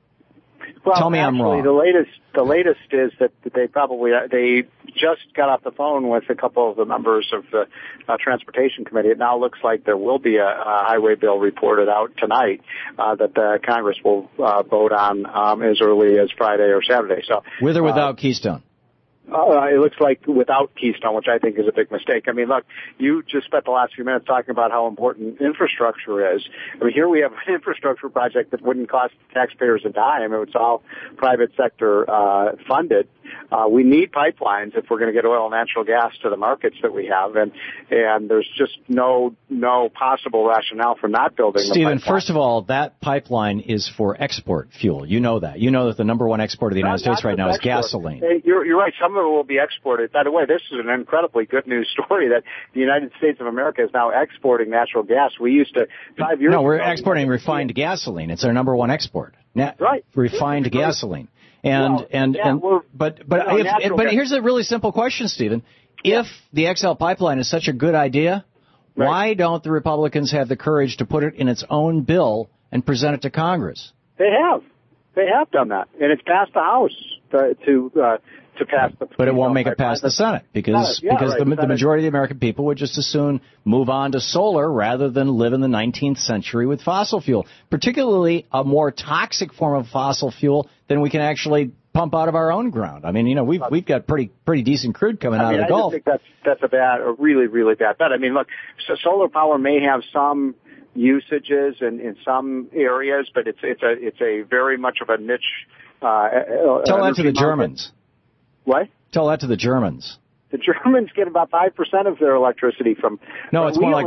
Speaker 16: Well,
Speaker 2: tell me I'm wrong.
Speaker 16: The latest is that they just got off the phone with a couple of the members of the Transportation Committee. It now looks like there will be a highway bill reported out tonight that the Congress will vote on as early as Friday or Saturday. So,
Speaker 2: with or without Keystone?
Speaker 16: It looks like without Keystone, which I think is a big mistake. I mean, look, you just spent the last few minutes talking about how important infrastructure is. I mean, here we have an infrastructure project that wouldn't cost taxpayers a dime. It's all private sector funded. We need pipelines if we're going to get oil and natural gas to the markets that we have, and there's just no possible rationale for not building the pipeline.
Speaker 2: Stephen, first of all, that pipeline is for export fuel. You know that. You know that the number one export of the United States right now is gasoline.
Speaker 16: You're right. Some of it will be exported. By the way, this is an incredibly good news story that the United States of America is now exporting natural gas. We used to 5 years ago.
Speaker 2: No, we're exporting refined gasoline. It's our number one export.
Speaker 16: Right.
Speaker 2: Refined gasoline. But here's a really simple question, Stephen. If the XL pipeline is such a good idea, why don't the Republicans have the courage to put it in its own bill and present it to Congress?
Speaker 16: They have done that, and it's passed the House to pass the.
Speaker 2: But it won't make it past the Senate because the majority of the American people would just as soon move on to solar rather than live in the 19th century with fossil fuel, particularly a more toxic form of fossil fuel than we can actually pump out of our own ground. I mean, we've got pretty decent crude coming out of the Gulf.
Speaker 16: I think that's a really, really bad bet. I mean, look, so solar power may have some usages in some areas, but it's a very much of a niche.
Speaker 2: Tell that to the Germans.
Speaker 16: What?
Speaker 2: Tell that to the Germans.
Speaker 16: The Germans get about 5% of their electricity from.
Speaker 2: No, it's more like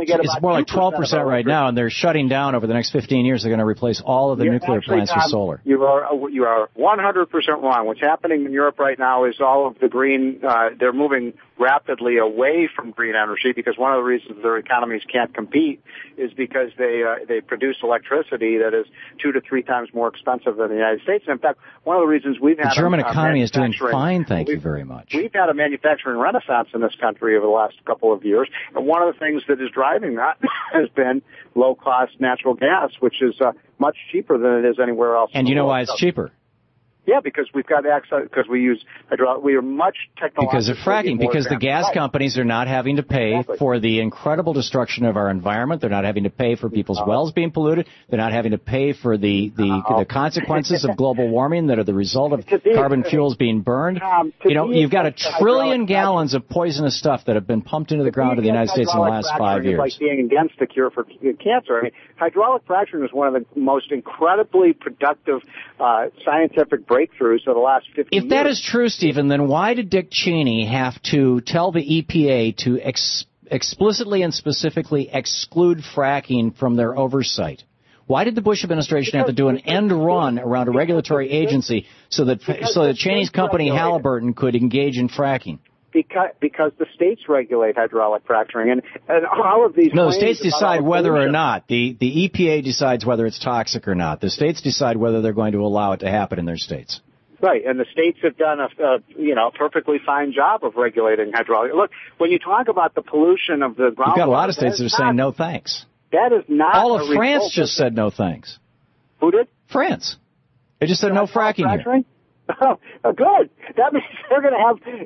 Speaker 2: 12% right now, and they're shutting down over the next 15 years. They're going to replace all of the nuclear plants with solar.
Speaker 16: You are 100% wrong. What's happening in Europe right now is all of the green. They're moving rapidly away from green energy because one of the reasons their economies can't compete is because they produce electricity that is 2 to 3 times more expensive than the United States. And in fact, one of the reasons we've had
Speaker 2: the German economy is doing fine. Thank you very much.
Speaker 16: We've had a manufacturing renaissance in this country over the last couple of years, and one of the things that is driving that has been low-cost natural gas, which is much cheaper than it is anywhere else.
Speaker 2: And you know why it's cheaper?
Speaker 16: Yeah, because we've got access, because we use hydraulic, we are much technologically.
Speaker 2: Because of fracking, because the gas companies are not having to pay for the incredible destruction of our environment. They're not having to pay for people's wells being polluted. They're not having to pay for the consequences of global warming that are the result of carbon fuels being burned. You've got 1 trillion gallons of poisonous stuff that have been pumped into the ground of the United States in the last 5 years.
Speaker 16: It's like being against the cure for cancer. I mean, hydraulic fracturing is one of the most incredibly productive scientific breakthroughs of the last 50 years.
Speaker 2: If that is true, Stephen, then why did Dick Cheney have to tell the EPA to explicitly and specifically exclude fracking from their oversight? Why did the Bush administration have to do an end run around a regulatory agency so that Cheney's company Halliburton could engage in fracking?
Speaker 16: Because the states regulate hydraulic fracturing, and all of these.
Speaker 2: No, the states decide whether or not. The EPA decides whether it's toxic or not. The states decide whether they're going to allow it to happen in their states.
Speaker 16: Right, and the states have done a perfectly fine job of regulating hydraulic. Look, when you talk about the pollution of the groundwater,
Speaker 2: you've got a lot of states that are saying no thanks.
Speaker 16: That is not.
Speaker 2: All of France just said no thanks.
Speaker 16: Who did?
Speaker 2: France. They just said no fracking here.
Speaker 16: Oh, good. That means they're going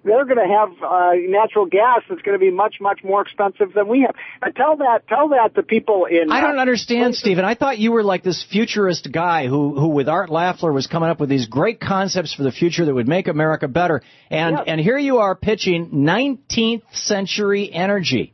Speaker 16: to have natural gas that's going to be much more expensive than we have. And tell that to people in.
Speaker 2: I don't understand, Stephen. I thought you were like this futurist guy who with Art Lafler was coming up with these great concepts for the future that would make America better. And here you are pitching 19th century energy.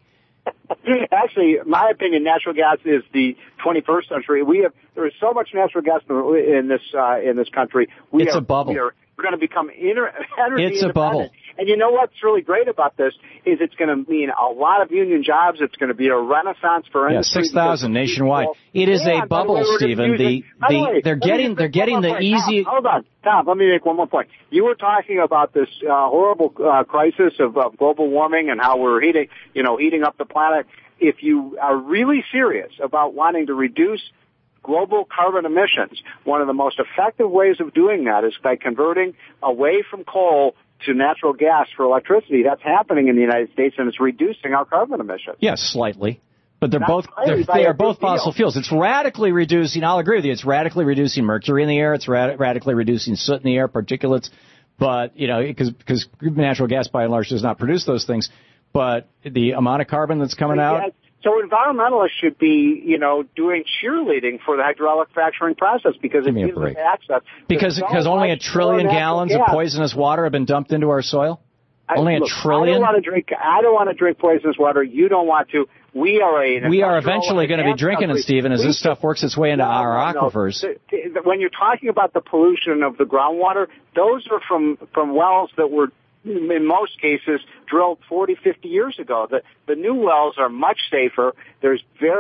Speaker 16: Actually, my opinion, natural gas is the 21st century. There is so much natural gas in this country.
Speaker 2: It's a bubble.
Speaker 16: We're going to become energy
Speaker 2: It's a bubble.
Speaker 16: And you know what's really great about this is it's going to mean a lot of union jobs. It's going to be a renaissance for industry.
Speaker 2: 6,000 nationwide. It is a bubble, Stephen. They're getting the easy.
Speaker 16: Hold on, Tom. Let me make one more point. You were talking about this horrible crisis of global warming and how we're heating up the planet. If you are really serious about wanting to reduce global carbon emissions, one of the most effective ways of doing that is by converting away from coal to natural gas for electricity. That's happening in the United States, and it's reducing our carbon emissions.
Speaker 2: Yes, slightly. But they are both fossil fuels. It's radically reducing, I'll agree with you, it's radically reducing mercury in the air, it's radically reducing soot in the air, particulates, but, because natural gas by and large does not produce those things, but the amount of carbon that's coming out.
Speaker 16: So environmentalists should be, doing cheerleading for the hydraulic fracturing process because it gives us access.
Speaker 2: Because only 1 trillion gallons of poisonous water have been dumped into our soil? Only 1 trillion?
Speaker 16: I don't want to drink poisonous water. You don't want to. We are
Speaker 2: eventually going to be drinking it, Stephen, as this stuff works its way into our aquifers.
Speaker 16: When you're talking about the pollution of the groundwater, those are from wells that were, in most cases, drilled 40, 50 years ago. The new wells are much safer. There's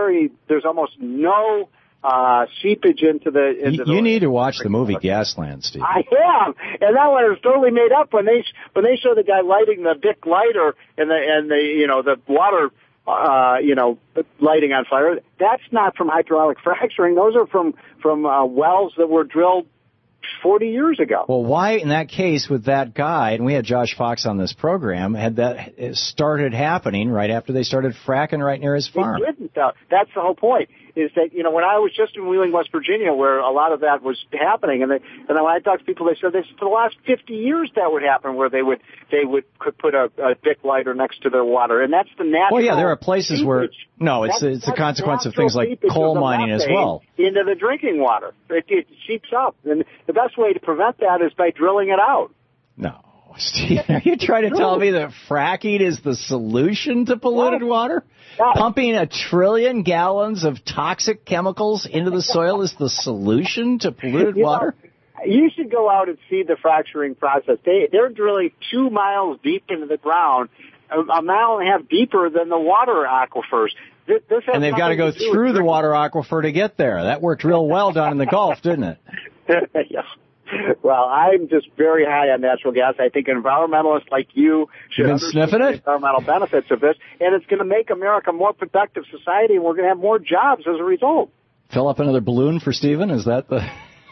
Speaker 16: almost no seepage into the.
Speaker 2: You need to watch the movie Gasland, Steve.
Speaker 16: I am, and that one is totally made up when they show the guy lighting the Bic lighter and the water. Lighting on fire. That's not from hydraulic fracturing. Those are from wells that were drilled 40 years ago.
Speaker 2: Well, why in that case with that guy, and we had Josh Fox on this program, had that started happening right after they started fracking right near his farm?
Speaker 16: It didn't. That's the whole point. Is that, when I was just in Wheeling, West Virginia, where a lot of that was happening, and then when I talked to people, they said for the last 50 years that would happen, where they could put a Bic lighter next to their water, and that's the natural.
Speaker 2: Well, yeah, there are places seepage. It's a consequence of things like coal mining as well.
Speaker 16: Into the drinking water, it seeps up, and the best way to prevent that is by drilling it out.
Speaker 2: No. Steve, are you trying to tell me that fracking is the solution to polluted water? Pumping 1 trillion gallons of toxic chemicals into the soil is the solution to polluted water?
Speaker 16: You should go out and see the fracturing process. They're drilling 2 miles deep into the ground, a mile and a half deeper than the water aquifers.
Speaker 2: And they've got to go through the water aquifer to get there. That worked real well down in the Gulf, didn't it?
Speaker 16: Yeah. Well, I'm just very high on natural gas. I think environmentalists like you should understand the environmental benefits of this, and it's going to make America a more productive society, and we're going to have more jobs as a result.
Speaker 2: Fill up another balloon for Stephen? Is that the...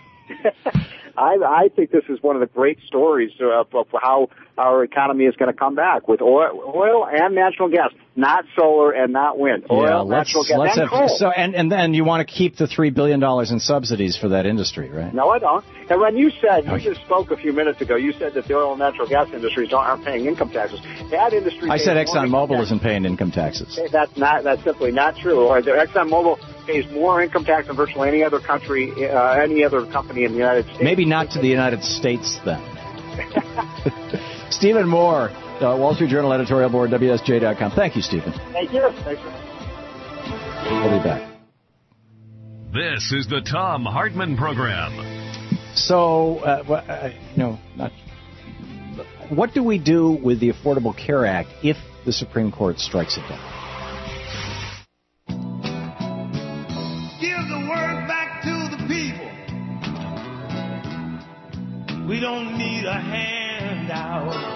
Speaker 16: I think this is one of the great stories of how our economy is going to come back with oil and natural gas, not solar and not wind. Oil, natural gas, and coal.
Speaker 2: So, and then you want to keep the $3 billion in subsidies for that industry, right?
Speaker 16: No, I don't. And when you said, you just spoke a few minutes ago, you said that the oil and natural gas industries aren't paying income taxes. That industry.
Speaker 2: I said ExxonMobil isn't paying income taxes.
Speaker 16: That's simply not true. Or ExxonMobil pays more income tax than virtually any other country, any other company in the United States.
Speaker 2: Maybe not to the United States, then. Stephen Moore, Wall Street Journal editorial board, WSJ.com. Thank you, Stephen.
Speaker 16: Thank you. Thanks.
Speaker 2: We'll be back.
Speaker 1: This is the Thom Hartmann Program.
Speaker 2: So, what do we do with the Affordable Care Act if the Supreme Court strikes it down?
Speaker 10: Give the word back to the people. We don't need a handout.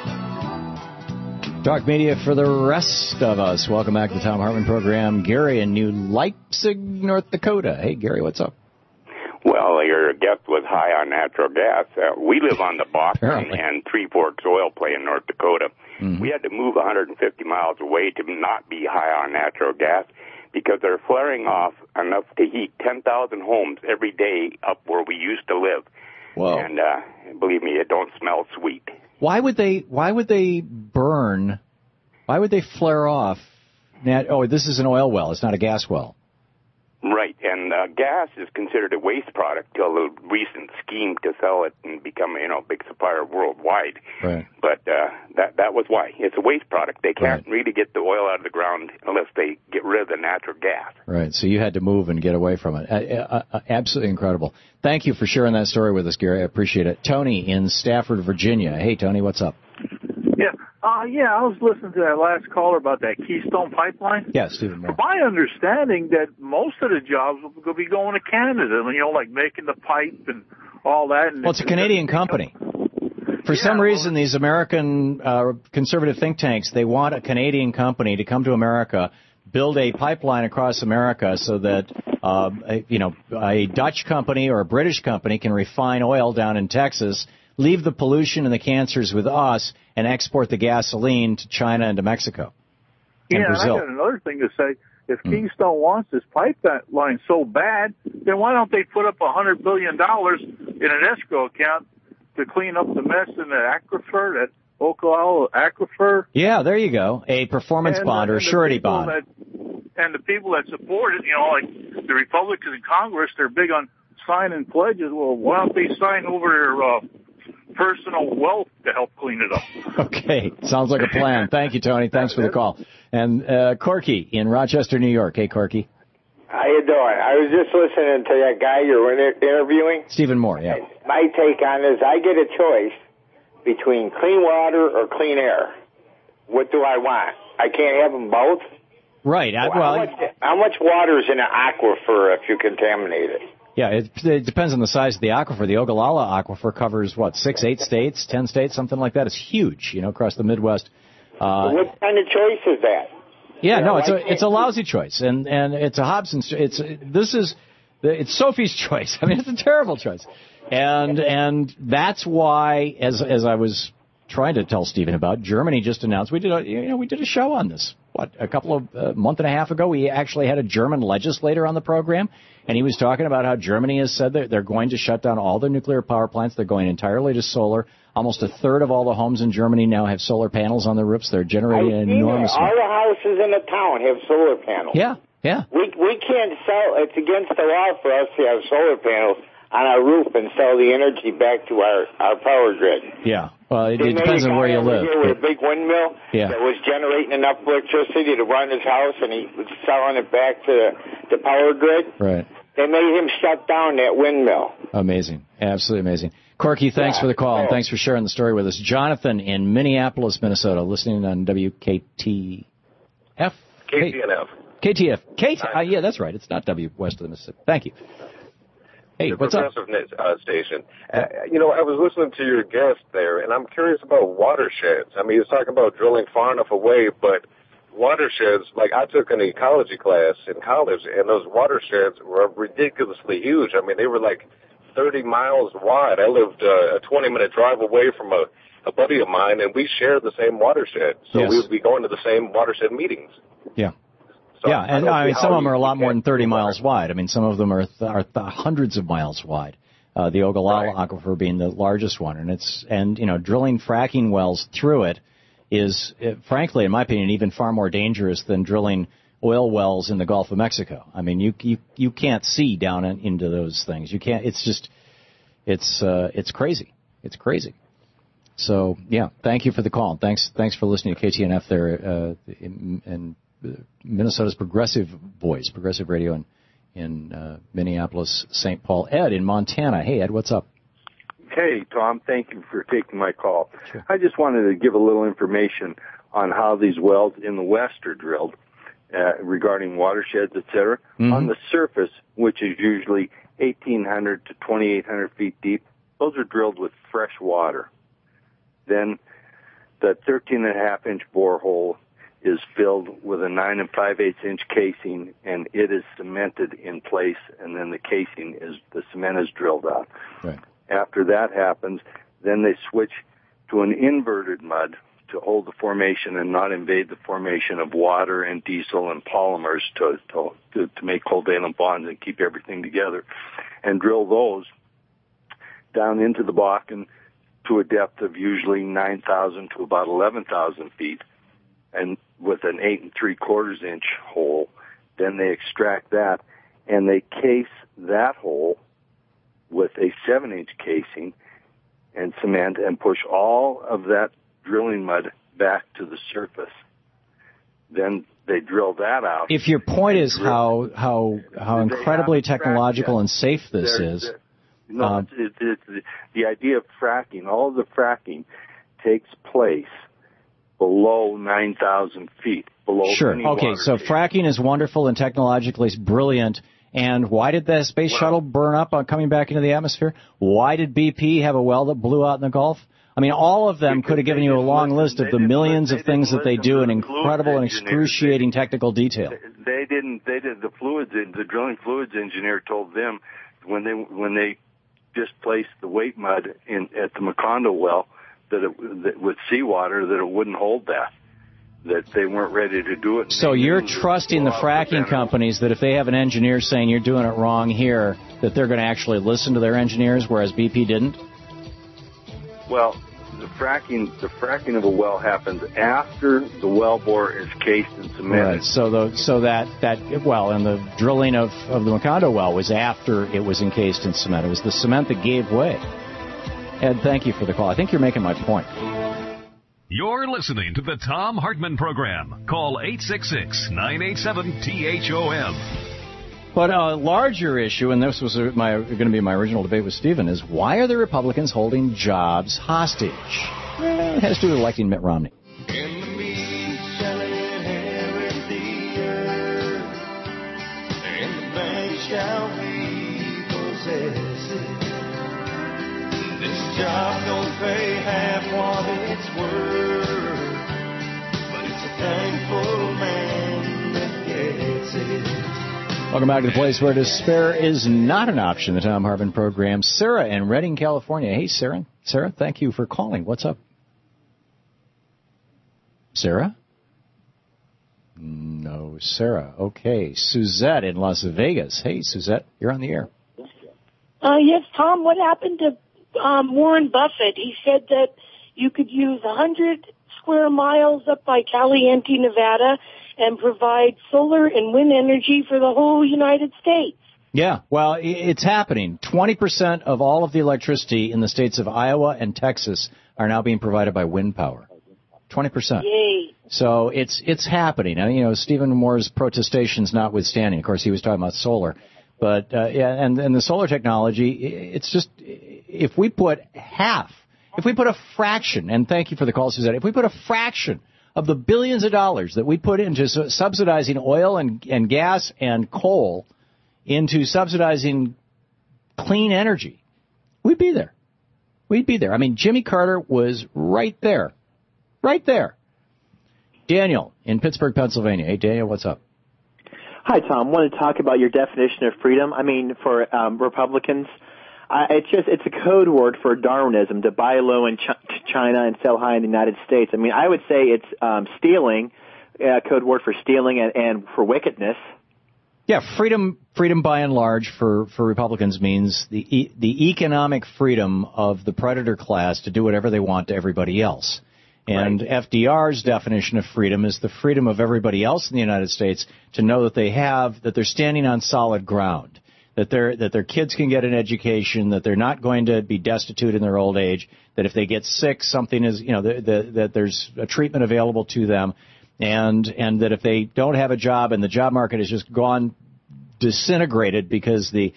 Speaker 2: Talk media for the rest of us. Welcome back to the Thom Hartmann Program. Gary in New Leipzig, North Dakota. Hey, Gary, what's up?
Speaker 17: Well, your guest was high on natural gas. We live on the Boston and Three Forks oil play in North Dakota. Mm-hmm. We had to move 150 miles away to not be high on natural gas because they're flaring off enough to heat 10,000 homes every day up where we used to live.
Speaker 2: Whoa.
Speaker 17: And believe me, it don't smell sweet.
Speaker 2: Why would they burn? Why would they flare off? This is an oil well. It's not a gas well.
Speaker 17: Right, and gas is considered a waste product till the recent scheme to sell it and become, a big supplier worldwide.
Speaker 2: Right.
Speaker 17: But that was why. It's a waste product. They can't really get the oil out of the ground unless they get rid of the natural gas.
Speaker 2: Right, so you had to move and get away from it. Absolutely incredible. Thank you for sharing that story with us, Gary. I appreciate it. Tony in Stafford, Virginia. Hey, Tony, what's up?
Speaker 18: Yeah, I was listening to that last caller about that Keystone Pipeline.
Speaker 2: Yeah, Stephen Moore.
Speaker 18: My understanding that most of the jobs will be going to Canada, like making the pipe and all that. And
Speaker 2: it's a Canadian company. For some reason, these American conservative think tanks, they want a Canadian company to come to America, build a pipeline across America so that, a Dutch company or a British company can refine oil down in Texas, leave the pollution and the cancers with us, and export the gasoline to China and to Mexico and Brazil.
Speaker 18: And I got another thing to say. If Keystone wants this pipeline so bad, then why don't they put up $100 billion in an escrow account to clean up the mess in the aquifer, that Ocala aquifer?
Speaker 2: Yeah, there you go. A performance bond or a surety bond.
Speaker 18: And the people that support it, like the Republicans in Congress, they're big on signing pledges. Well, why don't they sign over their personal wealth to help clean it up?
Speaker 2: Okay, sounds like a plan. Thank you, Tony. Thanks for the call. And Corky in Rochester, New York. Hey, Corky.
Speaker 19: How you doing? I was just listening to that guy you're interviewing.
Speaker 2: Stephen Moore, yeah.
Speaker 19: My take on it is I get a choice between clean water or clean air. What do I want? I can't have them both?
Speaker 2: Right.
Speaker 19: How much water is in an aquifer if you contaminate it?
Speaker 2: Yeah, it depends on the size of the aquifer. The Ogallala aquifer covers, 6, 8 states, 10 states, something like that. It's huge, across the Midwest.
Speaker 19: What kind of choice is that?
Speaker 2: Yeah, it's a lousy choice, and it's a Hobson's. It's Sophie's choice. I mean, it's a terrible choice, and that's why, as I was trying to tell Stephen about, Germany just announced we did a show on this. A month and a half ago, we actually had a German legislator on the program, and he was talking about how Germany has said that they're going to shut down all their nuclear power plants. They're going entirely to solar. Almost a third of all the homes in Germany now have solar panels on their roofs. They're generating an enormous
Speaker 19: amount. All the houses in the town have solar panels.
Speaker 2: Yeah.
Speaker 19: We can't sell. It's against the law for us to have solar panels on our roof and sell the energy back to our power grid.
Speaker 2: Yeah. Well, it depends on where you live.
Speaker 19: Here with a big windmill that was generating enough electricity to run his house, and he was selling it back to the power grid.
Speaker 2: Right.
Speaker 19: They made him shut down that windmill.
Speaker 2: Amazing. Absolutely amazing. Corky, thanks for the call, and thanks for sharing the story with us. Jonathan in Minneapolis, Minnesota, listening on WKTF.
Speaker 20: KTNF.
Speaker 2: KTF. Yeah, that's right. It's not W west of the Mississippi. Thank you. Hey,
Speaker 20: the
Speaker 2: what's up?
Speaker 20: progressive station. I was listening to your guest there, and I'm curious about watersheds. I mean, he was talking about drilling far enough away, but watersheds, like I took an ecology class in college, and those watersheds were ridiculously huge. I mean, they were like 30 miles wide. I lived a 20-minute drive away from a buddy of mine, and we shared the same watershed. So we would be going to the same watershed meetings.
Speaker 2: Yeah.
Speaker 20: So
Speaker 2: yeah, and I mean, some of them are a lot more than 30 miles wide. I mean, some of them are hundreds of miles wide. The Ogallala Aquifer being the largest one, and drilling fracking wells through it is, frankly, in my opinion, even far more dangerous than drilling oil wells in the Gulf of Mexico. I mean, you can't see down into those things. You can't. It's just, it's crazy. It's crazy. So yeah, thank you for the call. Thanks for listening to KTNF there and Minnesota's progressive voice, progressive radio in Minneapolis, St. Paul. Ed in Montana. Hey, Ed, what's up?
Speaker 21: Hey, Tom. Thank you for taking my call. Sure. I just wanted to give a little information on how these wells in the West are drilled regarding watersheds, et cetera. Mm-hmm. On the surface, which is usually 1,800 to 2,800 feet deep, those are drilled with fresh water. Then the 13.5-inch borehole is filled with a 9 5/8-inch casing, and it is cemented in place, and then the cement is drilled out.
Speaker 2: Right.
Speaker 21: After that happens, then they switch to an inverted mud to hold the formation and not invade the formation of water and diesel and polymers to make covalent bonds and keep everything together, and drill those down into the Bakken to a depth of usually 9,000 to about 11,000 feet, and with an 8 3/4-inch hole. Then they extract that, and they case that hole with a 7-inch casing and cement, and push all of that drilling mud back to the surface. Then they drill that out.
Speaker 2: If your point is how incredibly technological and safe this is.
Speaker 21: No, it's the idea of fracking. All of the fracking takes place below 9,000 feet.
Speaker 2: Sure. Okay, so fracking is wonderful and technologically brilliant. And why did the space shuttle burn up on coming back into the atmosphere? Why did BP have a well that blew out in the Gulf? I mean, all of them could have given you a long list of the millions of things that they do in incredible and excruciating technical detail.
Speaker 21: They didn't. The drilling fluids engineer told them when they displaced the weight mud at the Macondo well that with seawater that it wouldn't hold that they weren't ready to do it.
Speaker 2: So you're trusting the fracking companies that if they have an engineer saying you're doing it wrong here, that they're going to actually listen to their engineers, whereas BP didn't?
Speaker 21: Well, the fracking of a well happens after the well bore is cased and cemented.
Speaker 2: Right. So that well, and the drilling of the Macondo well was after it was encased in cement. It was the cement that gave way. Ed, thank you for the call. I think you're making my point.
Speaker 1: You're listening to the Thom Hartmann Program. Call 866-987-THOM.
Speaker 2: But a larger issue, and this was going to be my original debate with Stephen, is why are the Republicans holding jobs hostage? It has to do with electing Mitt Romney.
Speaker 10: In the meat shall inherit the earth, and the bank shall be possessed. This job don't pay half what it's worth, but it's a thankful man that gets it.
Speaker 2: Welcome back to the place where despair is not an option, the Thom Hartmann Program. Sarah in Redding, California. Hey, Sarah. Sarah, thank you for calling. What's up? Sarah? No, Sarah. Okay. Suzette in Las Vegas. Hey, Suzette, you're on the air.
Speaker 22: Yes, Tom, what happened to Warren Buffett? He said that you could use 100 square miles up by Caliente, Nevada, and provide solar and wind energy for the whole United States.
Speaker 2: Yeah, well, it's happening. 20% of all of the electricity in the states of Iowa and Texas are now being provided by wind power. 20%.
Speaker 22: Yay.
Speaker 2: So it's happening. And, Stephen Moore's protestations notwithstanding, of course, he was talking about solar. But and the solar technology, it's just if we put a fraction, and thank you for the call, Suzette, if we put a fraction of the billions of dollars that we put into subsidizing oil and gas and coal into subsidizing clean energy, we'd be there. We'd be there. I mean, Jimmy Carter was right there. Right there. Daniel in Pittsburgh, Pennsylvania. Hey, Daniel, what's up?
Speaker 4: Hi, Tom. I want to talk about your definition of freedom. I mean, for Republicans, it's a code word for Darwinism, to buy low in China and sell high in the United States. I mean, I would say it's stealing, code word for stealing and for wickedness.
Speaker 2: Yeah, freedom by and large for Republicans means the economic freedom of the predator class to do whatever they want to everybody else. And right. FDR's definition of freedom is the freedom of everybody else in the United States to know that they're standing on solid ground, that their kids can get an education, that they're not going to be destitute in their old age, that if they get sick, something is, that there's a treatment available to them, and that if they don't have a job and the job market has just gone disintegrated because the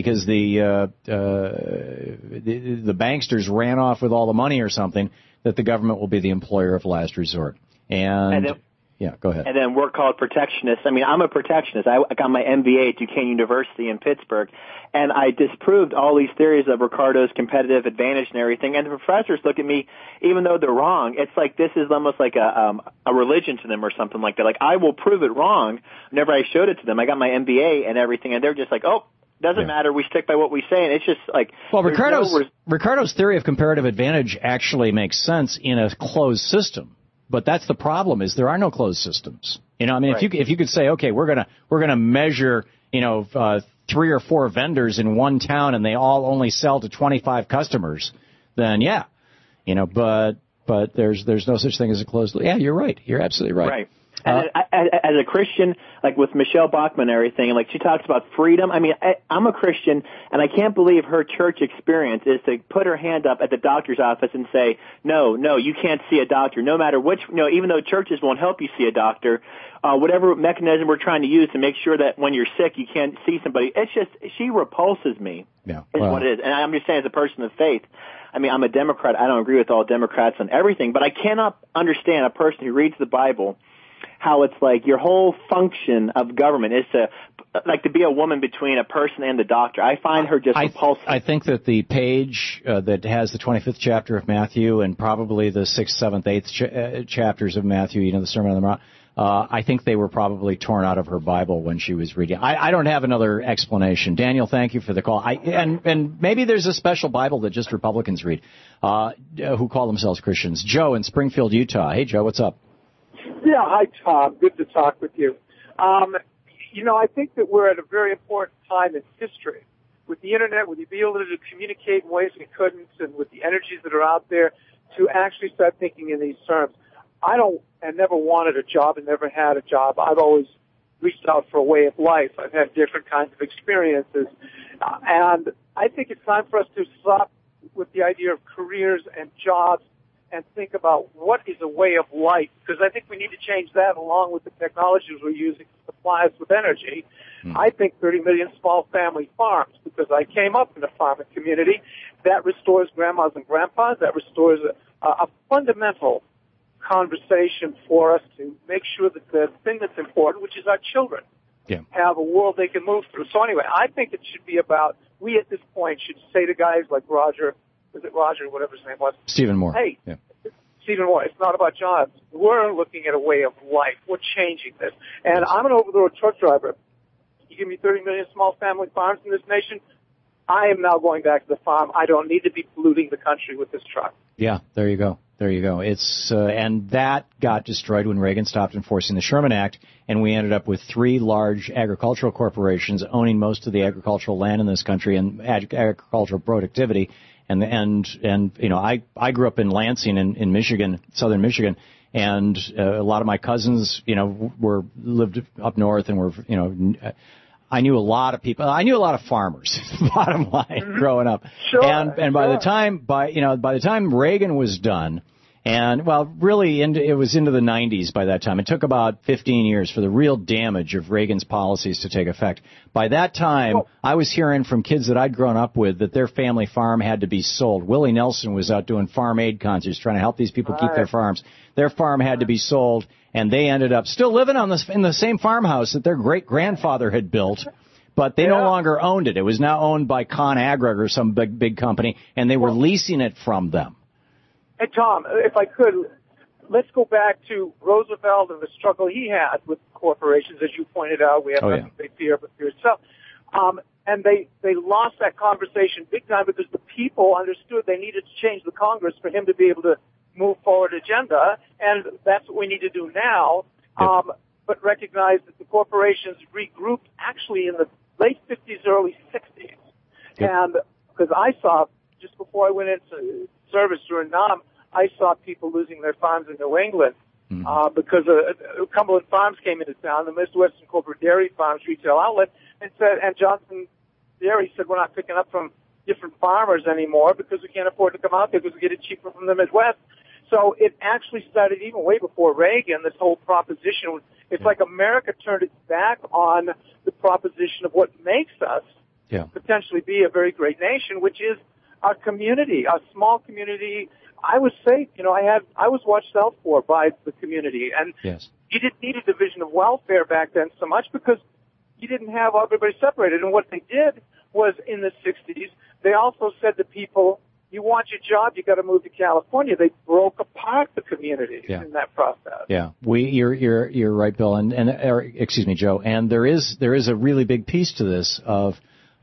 Speaker 2: banksters ran off with all the money or something, that the government will be the employer of last resort. Yeah, go ahead.
Speaker 4: And then we're called protectionists. I mean, I'm a protectionist. I got my MBA at Duquesne University in Pittsburgh, and I disproved all these theories of Ricardo's competitive advantage and everything. And the professors look at me, even though they're wrong, it's like this is almost like a religion to them or something like that. Like, I will prove it wrong whenever I showed it to them. I got my MBA and everything, and they're just like, oh, doesn't matter. We stick by what we say, and it's just like... Well,
Speaker 2: Ricardo's theory of comparative advantage actually makes sense in a closed system. But that's the problem, is there are no closed systems. I mean, right. if you could say, okay, we're gonna measure, 3 or 4 vendors in one town and they all only sell to 25 customers, then yeah, but there's no such thing as a closed. Yeah, you're right. You're absolutely right.
Speaker 4: Right. And as a Christian, like with Michelle Bachmann and everything, like she talks about freedom. I mean, I'm a Christian, and I can't believe her church experience is to put her hand up at the doctor's office and say, no, you can't see a doctor, no matter which, even though churches won't help you see a doctor, whatever mechanism we're trying to use to make sure that when you're sick, you can't see somebody. It's just, she repulses me, is what it is. And I'm just saying, as a person of faith, I mean, I'm a Democrat. I don't agree with all Democrats on everything, but I cannot understand a person who reads the Bible how it's like your whole function of government is to be a woman between a person and the doctor. I find her just repulsive.
Speaker 2: I think that the page that has the 25th chapter of Matthew and probably the 6th, 7th, 8th chapters of Matthew, the Sermon on the Mount, I think they were probably torn out of her Bible when she was reading. I don't have another explanation. Daniel, thank you for the call. And maybe there's a special Bible that just Republicans read who call themselves Christians. Joe in Springfield, Utah. Hey, Joe, what's up?
Speaker 5: Yeah, hi, Tom. Good to talk with you. I think that we're at a very important time in history. With the Internet, with the ability to communicate in ways we couldn't, and with the energies that are out there, to actually start thinking in these terms. I never wanted a job and never had a job. I've always reached out for a way of life. I've had different kinds of experiences. And I think it's time for us to stop with the idea of careers and jobs and think about what is a way of life, because I think we need to change that along with the technologies we're using to supply us with energy. I think 30 million small family farms, because I came up in a farming community, that restores grandmas and grandpas, that restores a fundamental conversation for us to make sure that the thing that's important, which is our children, have a world they can move through. So anyway, I think it should be about, we at this point should say to guys like Roger, whatever his name was?
Speaker 2: Stephen Moore.
Speaker 5: Hey, Stephen Moore, it's not about jobs. We're looking at a way of life. We're changing this. And I'm an over-the-road truck driver. You give me 30 million small family farms in this nation, I am now going back to the farm. I don't need to be polluting the country with this truck.
Speaker 2: Yeah, there you go. It's and that got destroyed when Reagan stopped enforcing the Sherman Act, and we ended up with 3 large agricultural corporations owning most of the agricultural land in this country and agricultural productivity. And I grew up in Lansing in Michigan, southern Michigan, and a lot of my cousins, lived up north and were, I knew a lot of people. I knew a lot of farmers. Bottom line, growing up.
Speaker 5: Sure,
Speaker 2: and by the time Reagan was done, And, well, really, it was into the 90s by that time. It took about 15 years for the real damage of Reagan's policies to take effect. By that time, I was hearing from kids that I'd grown up with that their family farm had to be sold. Willie Nelson was out doing farm aid concerts trying to help these people keep their farms. Their farm had to be sold, and they ended up still living in the same farmhouse that their great-grandfather had built. But they no longer owned it. It was now owned by ConAgra or some big company, and they were leasing it from them.
Speaker 5: Hey, Tom, if I could, let's go back to Roosevelt and the struggle he had with corporations. As you pointed out, we have nothing they fear but fear itself. And they lost that conversation big time because the people understood they needed to change the Congress for him to be able to move forward agenda, and that's what we need to do now. But recognize that the corporations regrouped actually in the late 50s, early 60s. And because I saw, just before I went into service during NAM, I saw people losing their farms in New England because Cumberland Farms came into town, the Midwestern Corporate Dairy Farms retail outlet, and Johnson Dairy said, we're not picking up from different farmers anymore because we can't afford to come out there because we get it cheaper from the Midwest. So it actually started even way before Reagan, this whole proposition. It's like America turned its back on the proposition of what makes us potentially be a very great nation, which is our community, our small community. I was safe, I was watched out for by the community, and you didn't need a division of welfare back then so much because you didn't have everybody separated. And what they did was in the 60s, they also said to people, you want your job, you got to move to California. They broke apart the community in that process.
Speaker 2: Yeah, you're right, Bill, excuse me, Joe. And there is a really big piece to this of,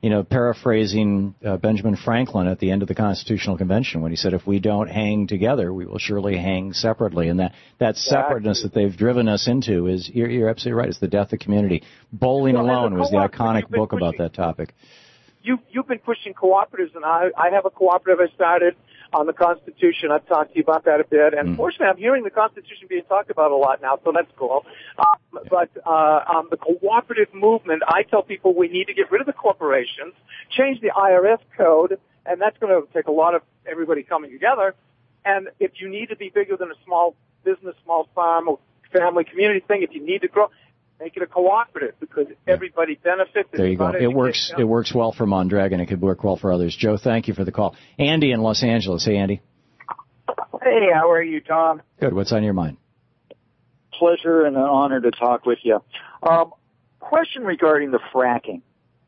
Speaker 2: paraphrasing Benjamin Franklin at the end of the Constitutional Convention when he said, if we don't hang together, we will surely hang separately. And that separateness that they've driven us into is, you're absolutely right, it's the death of community. Bowling Alone was the iconic book about that topic.
Speaker 5: You've been pushing cooperatives, and I have a cooperative I started on the Constitution. I've talked to you about that a bit, and fortunately I'm hearing the Constitution being talked about a lot now, so that's cool. But the cooperative movement, I tell people we need to get rid of the corporations, change the IRS code, and that's going to take a lot of everybody coming together. And if you need to be bigger than a small business, small farm, or family community thing, if you need to grow, make it a cooperative because everybody benefits.
Speaker 2: There you go. It works well for Mondragon. It could work well for others. Joe, thank you for the call. Andy in Los Angeles. Hey, Andy.
Speaker 3: Hey, how are you, Tom?
Speaker 2: Good. What's on your mind?
Speaker 3: Pleasure and an honor to talk with you. Question regarding the fracking.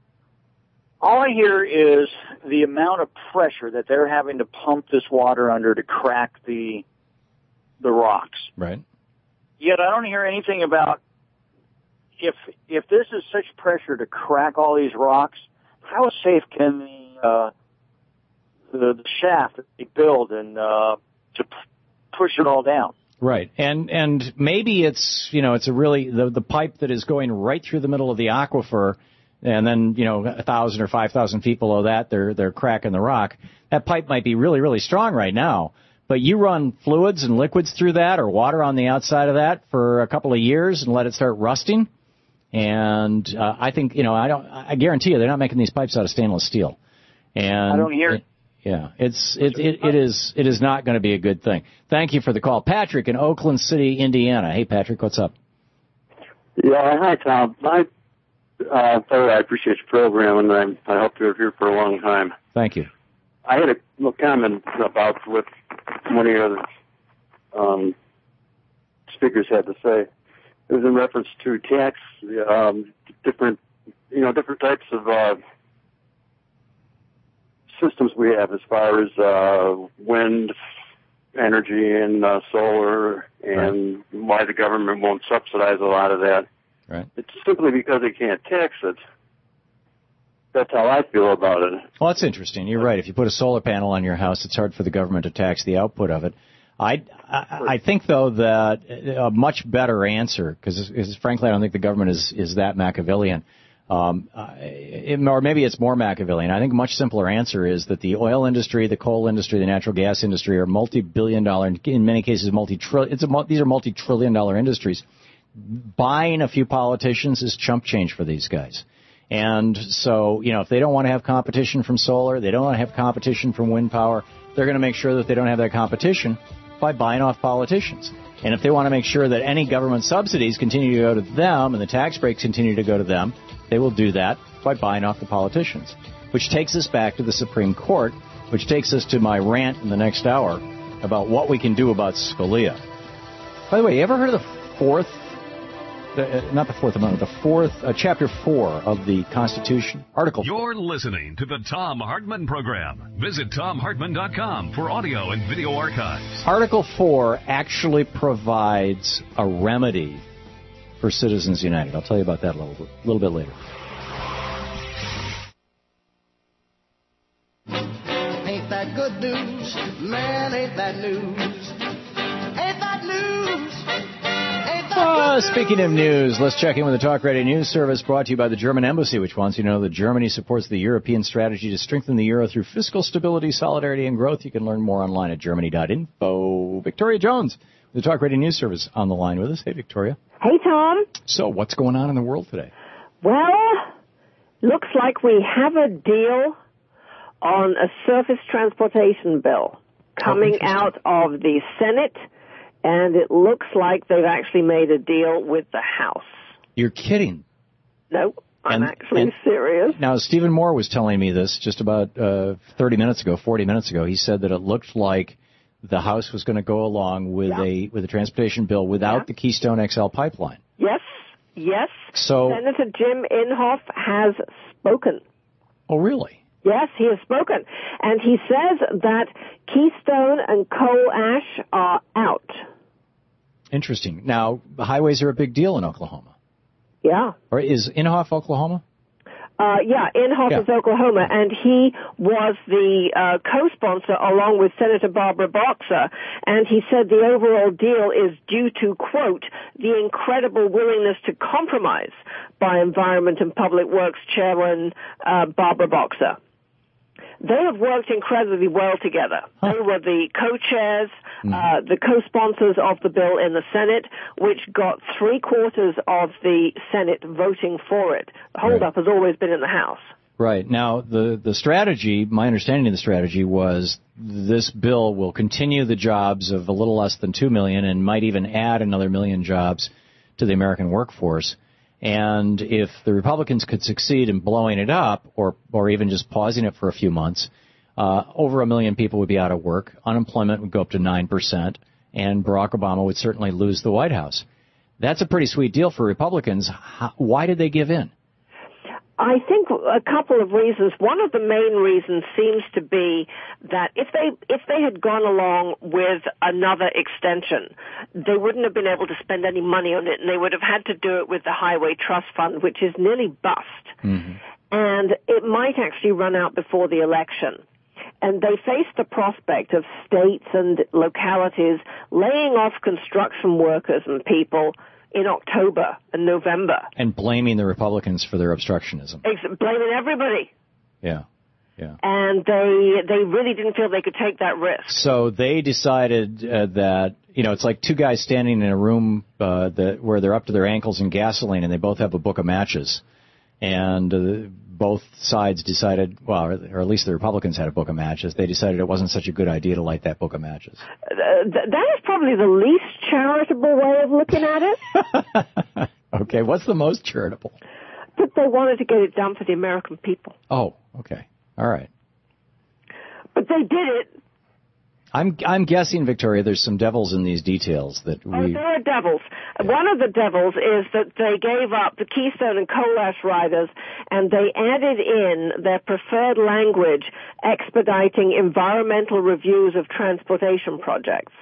Speaker 3: All I hear is the amount of pressure that they're having to pump this water under to crack the rocks.
Speaker 2: Right.
Speaker 3: Yet I don't hear anything about if this is such pressure to crack all these rocks, how safe can the shaft that they build and to push it all down?
Speaker 2: Right, and maybe it's it's a really the pipe that is going right through the middle of the aquifer, and then 1,000 or 5,000 feet below that they're cracking the rock. That pipe might be really, really strong right now. But you run fluids and liquids through that or water on the outside of that for a couple of years and let it start rusting. And I think, I guarantee you they're not making these pipes out of stainless steel. And
Speaker 3: I don't hear it.
Speaker 2: Yeah, it is not going to be a good thing. Thank you for the call. Patrick in Oakland City, Indiana. Hey, Patrick, what's up?
Speaker 6: Yeah, hi, Tom. I appreciate your program, and I hope you're here for a long time.
Speaker 2: Thank you.
Speaker 6: I had a little comment about what one of your speakers had to say. It was in reference to tax, different types of systems we have as far as wind energy and solar, and why the government won't subsidize a lot of that.
Speaker 2: Right.
Speaker 6: It's simply because they can't tax it. That's how I feel about it.
Speaker 2: Well, that's interesting. You're right. If you put a solar panel on your house, it's hard for the government to tax the output of it. I think, though, that a much better answer, because frankly I don't think the government is that Machiavellian, or maybe it's more Machiavellian. I think a much simpler answer is that the oil industry, the coal industry, the natural gas industry are multi-billion-dollar, in many cases these are multi-trillion-dollar industries. Buying a few politicians is chump change for these guys. And so, if they don't want to have competition from solar, they don't want to have competition from wind power, they're going to make sure that they don't have that competition by buying off politicians. And if they want to make sure that any government subsidies continue to go to them and the tax breaks continue to go to them, they will do that by buying off the politicians. Which takes us back to the Supreme Court, which takes us to my rant in the next hour about what we can do about Scalia. By the way, you ever heard of the Chapter 4 of the Constitution? Article 4.
Speaker 1: You're listening to the Thom Hartmann Program. Visit ThomHartmann.com for audio and video archives.
Speaker 2: Article 4 actually provides a remedy for Citizens United. I'll tell you about that a little bit later.
Speaker 10: Ain't that good news? Man, ain't that news? Ain't that news?
Speaker 2: Speaking of news, let's check in with the Talk Radio News Service brought to you by the German Embassy, which wants you to know that Germany supports the European strategy to strengthen the euro through fiscal stability, solidarity, and growth. You can learn more online at germany.info. Victoria Jones, the Talk Radio News Service, on the line with us. Hey, Victoria.
Speaker 7: Hey, Tom.
Speaker 2: So, what's going on in the world today?
Speaker 7: Well, looks like we have a deal on a surface transportation bill coming out of the Senate. And it looks like they've actually made a deal with the House.
Speaker 2: You're kidding.
Speaker 7: No, I'm actually serious.
Speaker 2: Now, Stephen Moore was telling me this just about 40 minutes ago. He said that it looked like the House was going to go along with a transportation bill without the Keystone XL pipeline.
Speaker 7: Yes. So Senator Jim Inhofe has spoken.
Speaker 2: Oh, really?
Speaker 7: Yes, he has spoken. And he says that Keystone and coal ash are out.
Speaker 2: Interesting. Now, the highways are a big deal in Oklahoma.
Speaker 7: Yeah.
Speaker 2: Or is Inhofe Oklahoma?
Speaker 7: Inhofe is Oklahoma, and he was the co-sponsor along with Senator Barbara Boxer, and he said the overall deal is due to, quote, the incredible willingness to compromise by Environment and Public Works Chairman Barbara Boxer. They have worked incredibly well together. They were the co-chairs, the co-sponsors of the bill in the Senate, which got 3/4 of the Senate voting for it. The holdup has always been in the House.
Speaker 2: Right. Now, the strategy, my understanding of the strategy was this bill will continue the jobs of a little less than 2 million and might even add another 1 million jobs to the American workforce. And if the Republicans could succeed in blowing it up or even just pausing it for a few months, over 1 million people would be out of work. Unemployment would go up to 9%, and Barack Obama would certainly lose the White House. That's a pretty sweet deal for Republicans. Why did they give in?
Speaker 7: I think a couple of reasons. One of the main reasons seems to be that if they had gone along with another extension, they wouldn't have been able to spend any money on it, and they would have had to do it with the Highway Trust Fund, which is nearly bust. Mm-hmm. And it might actually run out before the election. And they face the prospect of states and localities laying off construction workers and people in October and November.
Speaker 2: And blaming the Republicans for their obstructionism.
Speaker 7: Blaming everybody.
Speaker 2: Yeah.
Speaker 7: And they really didn't feel they could take that risk.
Speaker 2: So they decided that, it's like two guys standing in a room where they're up to their ankles in gasoline and they both have a book of matches. And both sides decided, or at least the Republicans had a book of matches, they decided it wasn't such a good idea to light that book of matches.
Speaker 7: That is probably the least charitable way of looking at it.
Speaker 2: Okay, what's the most charitable?
Speaker 7: That they wanted to get it done for the American people.
Speaker 2: Oh, okay. All right.
Speaker 7: But they did it.
Speaker 2: I'm guessing, Victoria, there's some devils in these details that we...
Speaker 7: there are devils. One of the devils is that they gave up the Keystone and coal ash riders, and they added in their preferred language, expediting environmental reviews of transportation projects.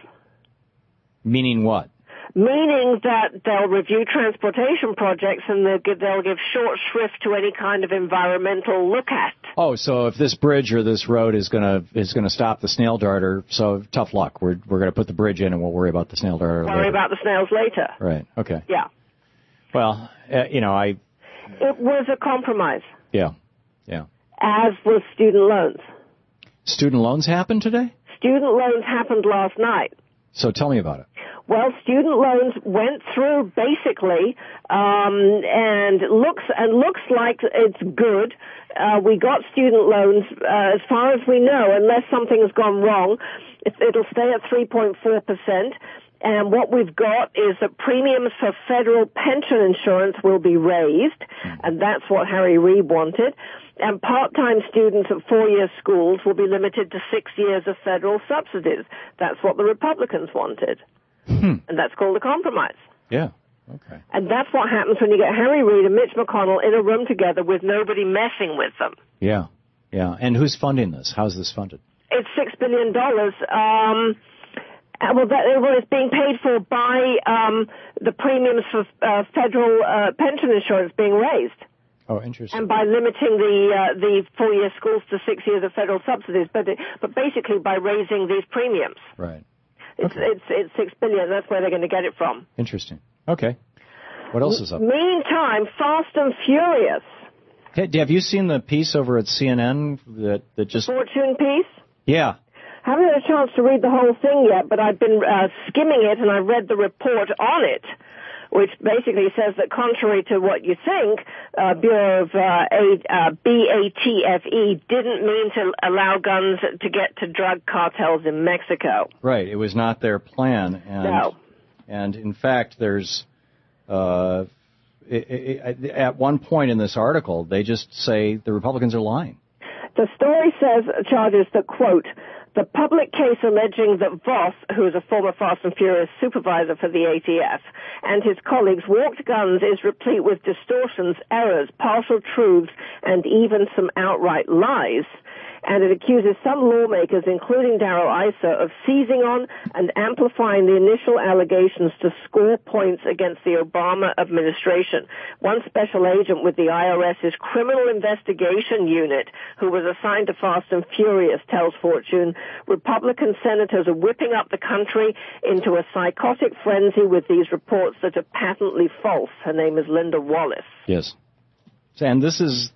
Speaker 2: Meaning what?
Speaker 7: Meaning that they'll review transportation projects and they'll give short shrift to any kind of environmental look at.
Speaker 2: Oh, so if this bridge or this road is gonna stop the snail darter, so tough luck. We're gonna put the bridge in and we'll worry about the snail darter later.
Speaker 7: Worry about the snails later.
Speaker 2: Right. Okay.
Speaker 7: Yeah.
Speaker 2: Well, It
Speaker 7: was a compromise.
Speaker 2: Yeah.
Speaker 7: As was student loans.
Speaker 2: Student loans happened today?
Speaker 7: Student loans happened last night.
Speaker 2: So tell me about it.
Speaker 7: Well, student loans went through basically, and looks like it's good. We got student loans, as far as we know, unless something has gone wrong. It'll stay at 3.4%. And what we've got is that premiums for federal pension insurance will be raised, and that's what Harry Reid wanted. And part-time students at four-year schools will be limited to 6 years of federal subsidies. That's what the Republicans wanted. And that's called a compromise.
Speaker 2: Yeah. Okay.
Speaker 7: And that's what happens when you get Harry Reid and Mitch McConnell in a room together with nobody messing with them.
Speaker 2: Yeah. Yeah. And who's funding this? How's this funded?
Speaker 7: It's $6 billion. It's being paid for by the premiums for federal pension insurance being raised.
Speaker 2: Oh, interesting.
Speaker 7: And by limiting the four-year schools to 6 years of federal subsidies, but basically by raising these premiums.
Speaker 2: Right.
Speaker 7: It's $6 billion. That's where they're going to get it from.
Speaker 2: Interesting. Okay. What else is up?
Speaker 7: Meantime, Fast and Furious.
Speaker 2: Hey, have you seen the piece over at CNN that just...
Speaker 7: Fortune piece?
Speaker 2: Yeah.
Speaker 7: Haven't had a chance to read the whole thing yet, but I've been skimming it, and I read the report on it, which basically says that contrary to what you think, Bureau of BATFE didn't mean to allow guns to get to drug cartels in Mexico.
Speaker 2: Right. It was not their plan. And,
Speaker 7: no.
Speaker 2: And in fact, there's at one point in this article, they just say the Republicans are lying.
Speaker 7: The story charges that, quote, the public case alleging that Voss, who is a former Fast and Furious supervisor for the ATF, and his colleagues walked guns is replete with distortions, errors, partial truths, and even some outright lies. And it accuses some lawmakers, including Darrell Issa, of seizing on and amplifying the initial allegations to score points against the Obama administration. One special agent with the IRS's Criminal Investigation Unit, who was assigned to Fast and Furious, tells Fortune, Republican senators are whipping up the country into a psychotic frenzy with these reports that are patently false. Her name is Linda Wallace.
Speaker 2: Yes. And this is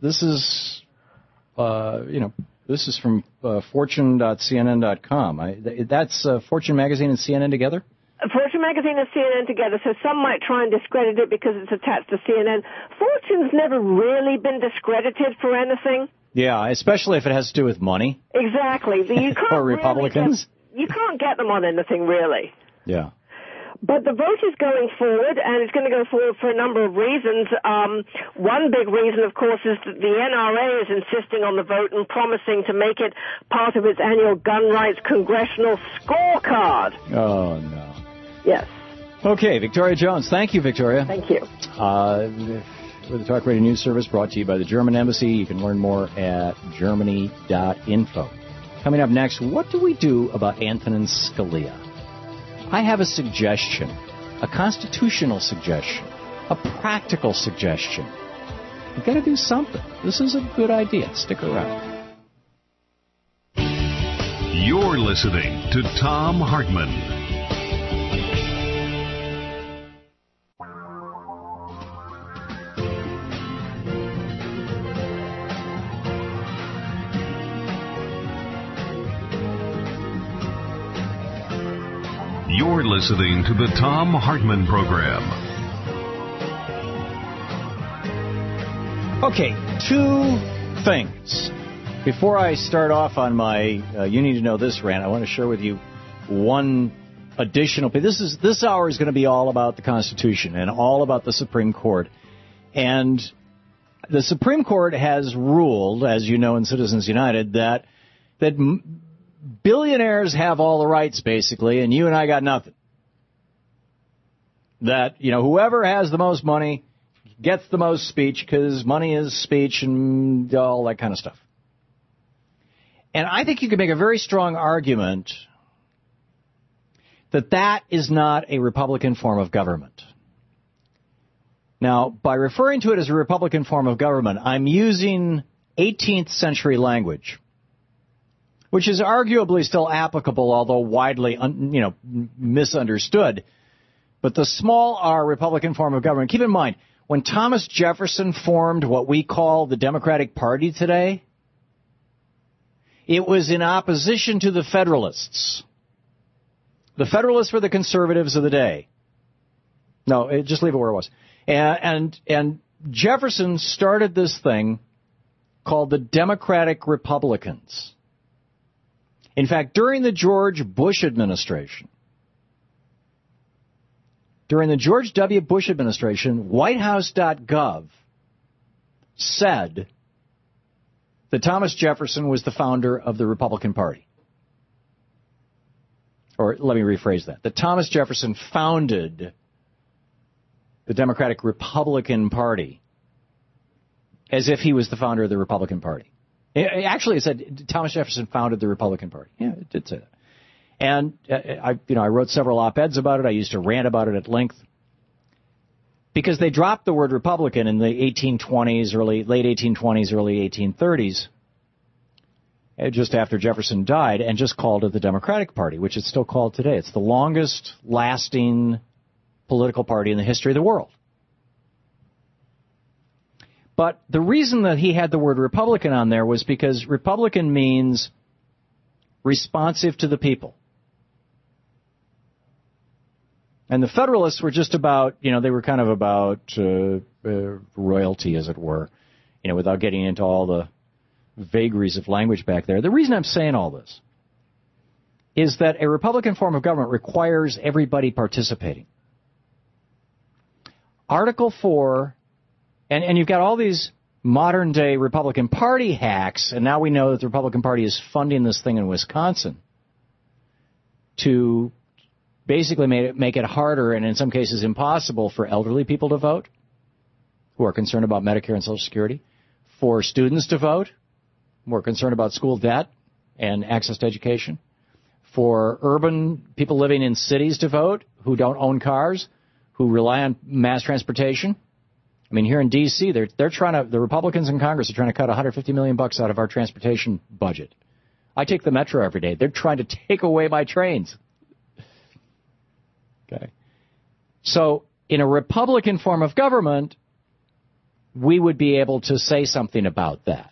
Speaker 2: this is from fortune.cnn.com. That's Fortune Magazine and CNN together?
Speaker 7: Fortune Magazine and CNN together, so some might try and discredit it because it's attached to CNN. Fortune's never really been discredited for anything.
Speaker 2: Yeah, especially if it has to do with money.
Speaker 7: Exactly. You can't
Speaker 2: or Republicans.
Speaker 7: You can't get them on anything, really.
Speaker 2: Yeah.
Speaker 7: But the vote is going forward, and it's going to go forward for a number of reasons. One big reason, of course, is that the NRA is insisting on the vote and promising to make it part of its annual gun rights congressional scorecard.
Speaker 2: Oh, no.
Speaker 7: Yes.
Speaker 2: Okay, Victoria Jones. Thank you, Victoria.
Speaker 7: Thank you.
Speaker 2: With the Talk Radio News Service brought to you by the German Embassy. You can learn more at germany.info. Coming up next, what do we do about Antonin Scalia? I have a suggestion, a constitutional suggestion, a practical suggestion. You've got to do something. This is a good idea. Stick around.
Speaker 1: You're listening to Thom Hartmann. You're listening to the Thom Hartmann Program.
Speaker 2: Okay, two things. Before I start off on my You Need to Know This rant, I want to share with you one additional... This hour is going to be all about the Constitution and all about the Supreme Court. And the Supreme Court has ruled, as you know in Citizens United, that billionaires have all the rights, basically, and you and I got nothing. That, whoever has the most money gets the most speech because money is speech and all that kind of stuff. And I think you can make a very strong argument that is not a Republican form of government. Now, by referring to it as a Republican form of government, I'm using 18th century language, which is arguably still applicable, although widely, misunderstood. But the small r Republican form of government, keep in mind, when Thomas Jefferson formed what we call the Democratic Party today, it was in opposition to the Federalists. The Federalists were the conservatives of the day. No, just leave it where it was. And Jefferson started this thing called the Democratic Republicans. In fact, during the George Bush administration, WhiteHouse.gov said that Thomas Jefferson was the founder of the Republican Party. Or let me rephrase that Thomas Jefferson founded the Democratic Republican Party as if he was the founder of the Republican Party. Actually, it said Thomas Jefferson founded the Republican Party. Yeah, it did say that. And I wrote several op-eds about it. I used to rant about it at length because they dropped the word Republican in the late 1820s, early 1830s, just after Jefferson died, and just called it the Democratic Party, which it's still called today. It's the longest lasting political party in the history of the world. But the reason that he had the word Republican on there was because Republican means responsive to the people. And the Federalists were just about, they were kind of about royalty, as it were, without getting into all the vagaries of language back there. The reason I'm saying all this is that a Republican form of government requires everybody participating. Article 4, and you've got all these modern-day Republican Party hacks, and now we know that the Republican Party is funding this thing in Wisconsin to basically make it harder and in some cases impossible for elderly people to vote who are concerned about Medicare and Social Security, for students to vote who are concerned about school debt and access to education, for urban people living in cities to vote who don't own cars, who rely on mass transportation. I mean, here in D.C., the Republicans in Congress are trying to cut $150 million out of our transportation budget. I take the Metro every day. They're trying to take away my trains. Okay. So in a Republican form of government, we would be able to say something about that.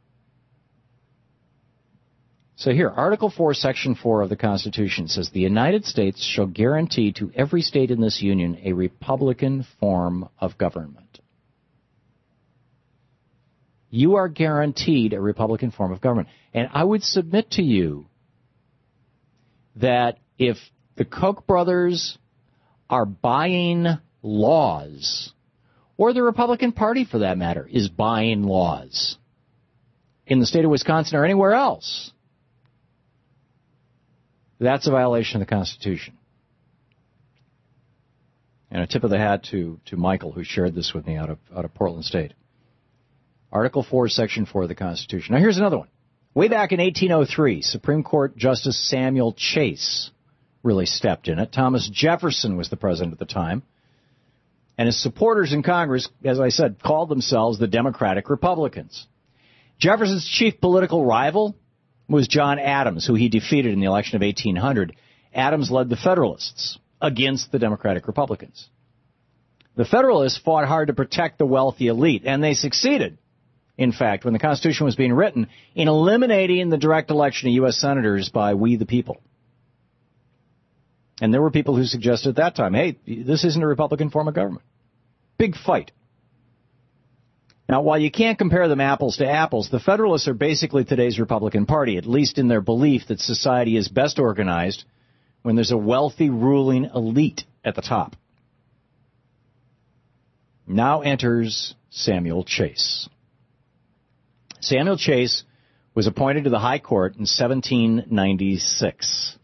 Speaker 2: So here, Article 4, Section 4 of the Constitution says, the United States shall guarantee to every state in this union a Republican form of government. You are guaranteed a Republican form of government. And I would submit to you that if the Koch brothers are buying laws, or the Republican Party, for that matter, is buying laws in the state of Wisconsin or anywhere else, that's a violation of the Constitution. And a tip of the hat to Michael, who shared this with me out of Portland State. Article 4, Section 4 of the Constitution. Now, here's another one. Way back in 1803, Supreme Court Justice Samuel Chase really stepped in it. Thomas Jefferson was the president at the time. And his supporters in Congress, as I said, called themselves the Democratic Republicans. Jefferson's chief political rival was John Adams, who he defeated in the election of 1800. Adams led the Federalists against the Democratic Republicans. The Federalists fought hard to protect the wealthy elite, and they succeeded, in fact, when the Constitution was being written, in eliminating the direct election of U.S. senators by we the people. And there were people who suggested at that time, hey, this isn't a Republican form of government. Big fight. Now, while you can't compare them apples to apples, the Federalists are basically today's Republican Party, at least in their belief that society is best organized when there's a wealthy ruling elite at the top. Now enters Samuel Chase. Samuel Chase was appointed to the High Court in 1796.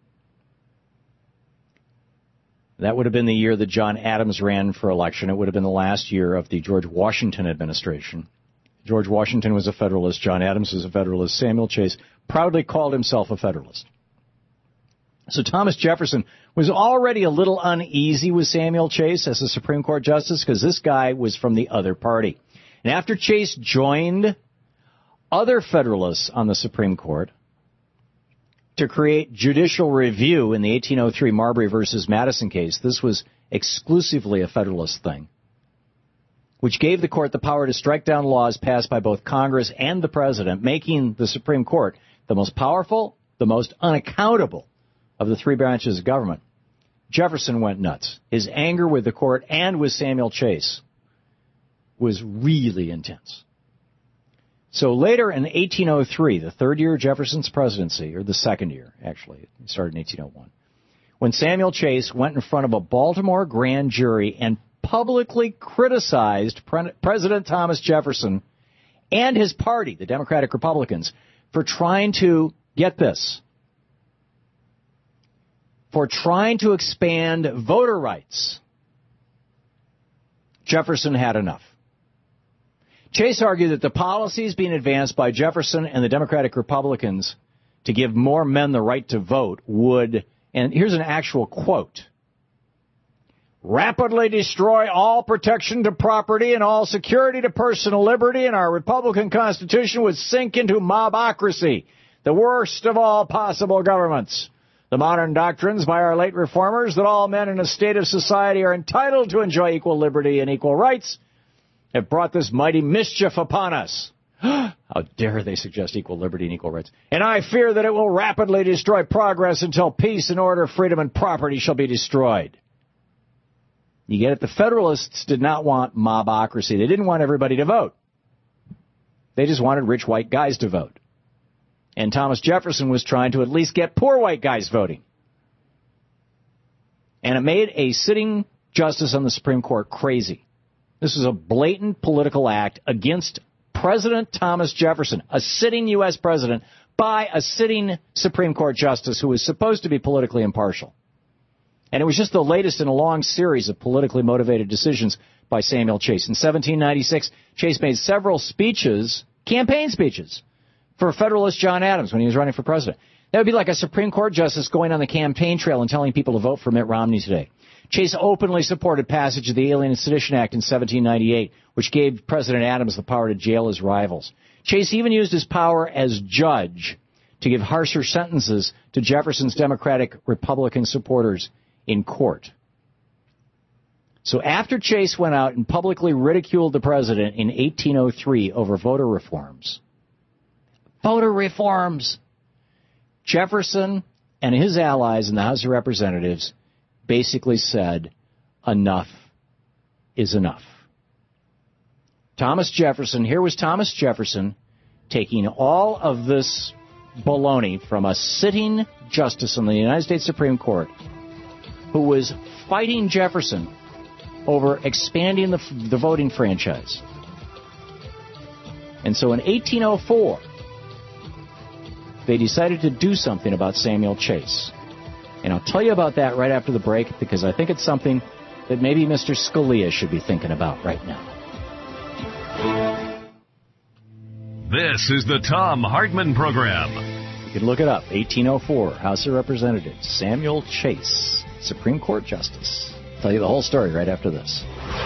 Speaker 2: That would have been the year that John Adams ran for election. It would have been the last year of the George Washington administration. George Washington was a Federalist. John Adams was a Federalist. Samuel Chase proudly called himself a Federalist. So Thomas Jefferson was already a little uneasy with Samuel Chase as a Supreme Court justice because this guy was from the other party. And after Chase joined other Federalists on the Supreme Court to create judicial review in the 1803 Marbury versus Madison case, this was exclusively a Federalist thing, which gave the court the power to strike down laws passed by both Congress and the President, making the Supreme Court the most powerful, the most unaccountable of the three branches of government. Jefferson went nuts. His anger with the court and with Samuel Chase was really intense. So later in 1803, the third year of Jefferson's presidency, or the second year, actually, it started in 1801, when Samuel Chase went in front of a Baltimore grand jury and publicly criticized President Thomas Jefferson and his party, the Democratic Republicans, for trying to, get this, for trying to expand voter rights. Jefferson had enough. Chase argued that the policies being advanced by Jefferson and the Democratic Republicans to give more men the right to vote would, and here's an actual quote, rapidly destroy all protection to property and all security to personal liberty, and our Republican Constitution would sink into mobocracy, the worst of all possible governments. The modern doctrines by our late reformers that all men in a state of society are entitled to enjoy equal liberty and equal rights have brought this mighty mischief upon us. How dare they suggest equal liberty and equal rights? And I fear that it will rapidly destroy progress until peace and order, freedom and property shall be destroyed. You get it? The Federalists did not want mobocracy. They didn't want everybody to vote. They just wanted rich white guys to vote. And Thomas Jefferson was trying to at least get poor white guys voting. And it made a sitting justice on the Supreme Court crazy. This was a blatant political act against President Thomas Jefferson, a sitting U.S. president, by a sitting Supreme Court justice who was supposed to be politically impartial. And it was just the latest in a long series of politically motivated decisions by Samuel Chase. In 1796, Chase made several speeches, campaign speeches, for Federalist John Adams when he was running for president. That would be like a Supreme Court justice going on the campaign trail and telling people to vote for Mitt Romney today. Chase openly supported passage of the Alien and Sedition Act in 1798, which gave President Adams the power to jail his rivals. Chase even used his power as judge to give harsher sentences to Jefferson's Democratic Republican supporters in court. So after Chase went out and publicly ridiculed the president in 1803 over voter reforms, Jefferson and his allies in the House of Representatives basically said, enough is enough. Here was Thomas Jefferson taking all of this baloney from a sitting justice on the United States Supreme Court who was fighting Jefferson over expanding the voting franchise. And so in 1804, they decided to do something about Samuel Chase. And I'll tell you about that right after the break, because I think it's something that maybe Mr. Scalia should be thinking about right now.
Speaker 1: This is the Thom Hartmann Program.
Speaker 2: You can look it up. 1804, House of Representatives, Samuel Chase, Supreme Court Justice. I'll tell you the whole story right after this.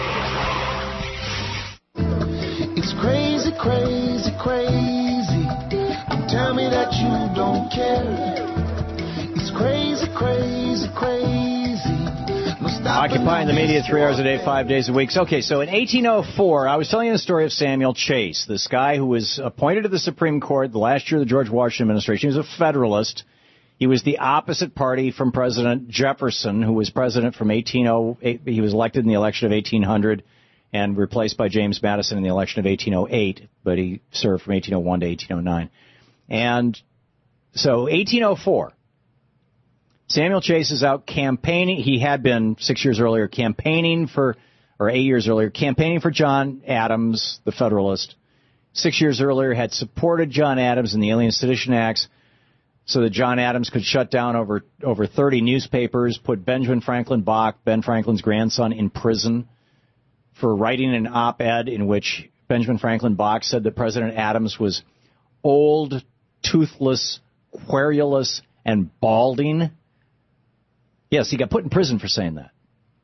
Speaker 10: It's crazy, crazy, crazy. Tell me that you don't care. It's crazy, crazy, crazy.
Speaker 2: Occupying the media 3 hours a day, 5 days a week. Okay, so in 1804, I was telling you the story of Samuel Chase, this guy who was appointed to the Supreme Court the last year of the George Washington administration. He was a Federalist. He was the opposite party from President Jefferson, who was president from 1808. He was elected in the election of 1800 and replaced by James Madison in the election of 1808, but he served from 1801 to 1809. And so 1804, Samuel Chase is out campaigning. He had been 6 years earlier campaigning for, or 8 years earlier, campaigning for John Adams, the Federalist. 6 years earlier had supported John Adams in the Alien Sedition Acts so that John Adams could shut down over 30 newspapers, put Benjamin Franklin Bach, Ben Franklin's grandson, in prison for writing an op-ed in which Benjamin Franklin Bach said that President Adams was old, toothless, querulous, and balding. Yes, he got put in prison for saying that.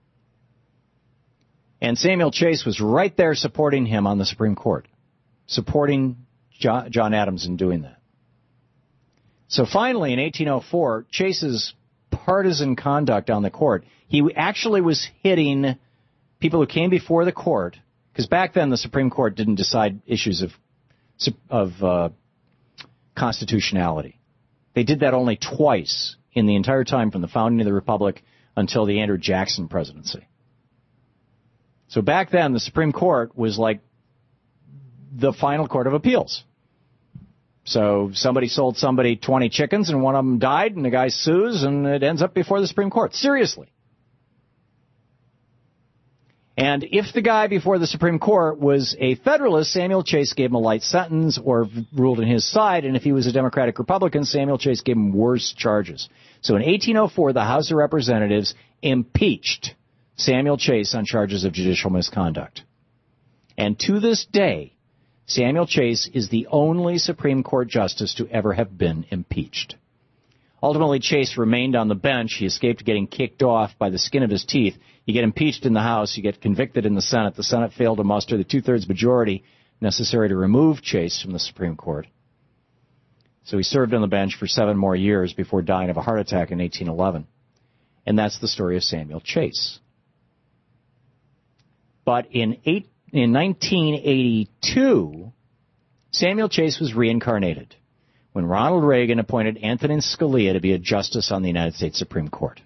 Speaker 2: And Samuel Chase was right there supporting him on the Supreme Court, supporting John Adams in doing that. So finally, in 1804, Chase's partisan conduct on the court, he actually was hitting people who came before the court, because back then the Supreme Court didn't decide issues of constitutionality. They did that only twice in the entire time from the founding of the Republic until the Andrew Jackson presidency. So back then, the Supreme Court was like the final court of appeals. So somebody sold somebody 20 chickens and one of them died and the guy sues and it ends up before the Supreme Court. Seriously. And if the guy before the Supreme Court was a Federalist, Samuel Chase gave him a light sentence or ruled on his side. And if he was a Democratic Republican, Samuel Chase gave him worse charges. So in 1804, the House of Representatives impeached Samuel Chase on charges of judicial misconduct. And to this day, Samuel Chase is the only Supreme Court justice to ever have been impeached. Ultimately, Chase remained on the bench. He escaped getting kicked off by the skin of his teeth. You get impeached in the House. You get convicted in the Senate. The Senate failed to muster the two-thirds majority necessary to remove Chase from the Supreme Court. So he served on the bench for 7 more years before dying of a heart attack in 1811. And that's the story of Samuel Chase. But in 1982, Samuel Chase was reincarnated when Ronald Reagan appointed Antonin Scalia to be a justice on the United States Supreme Court.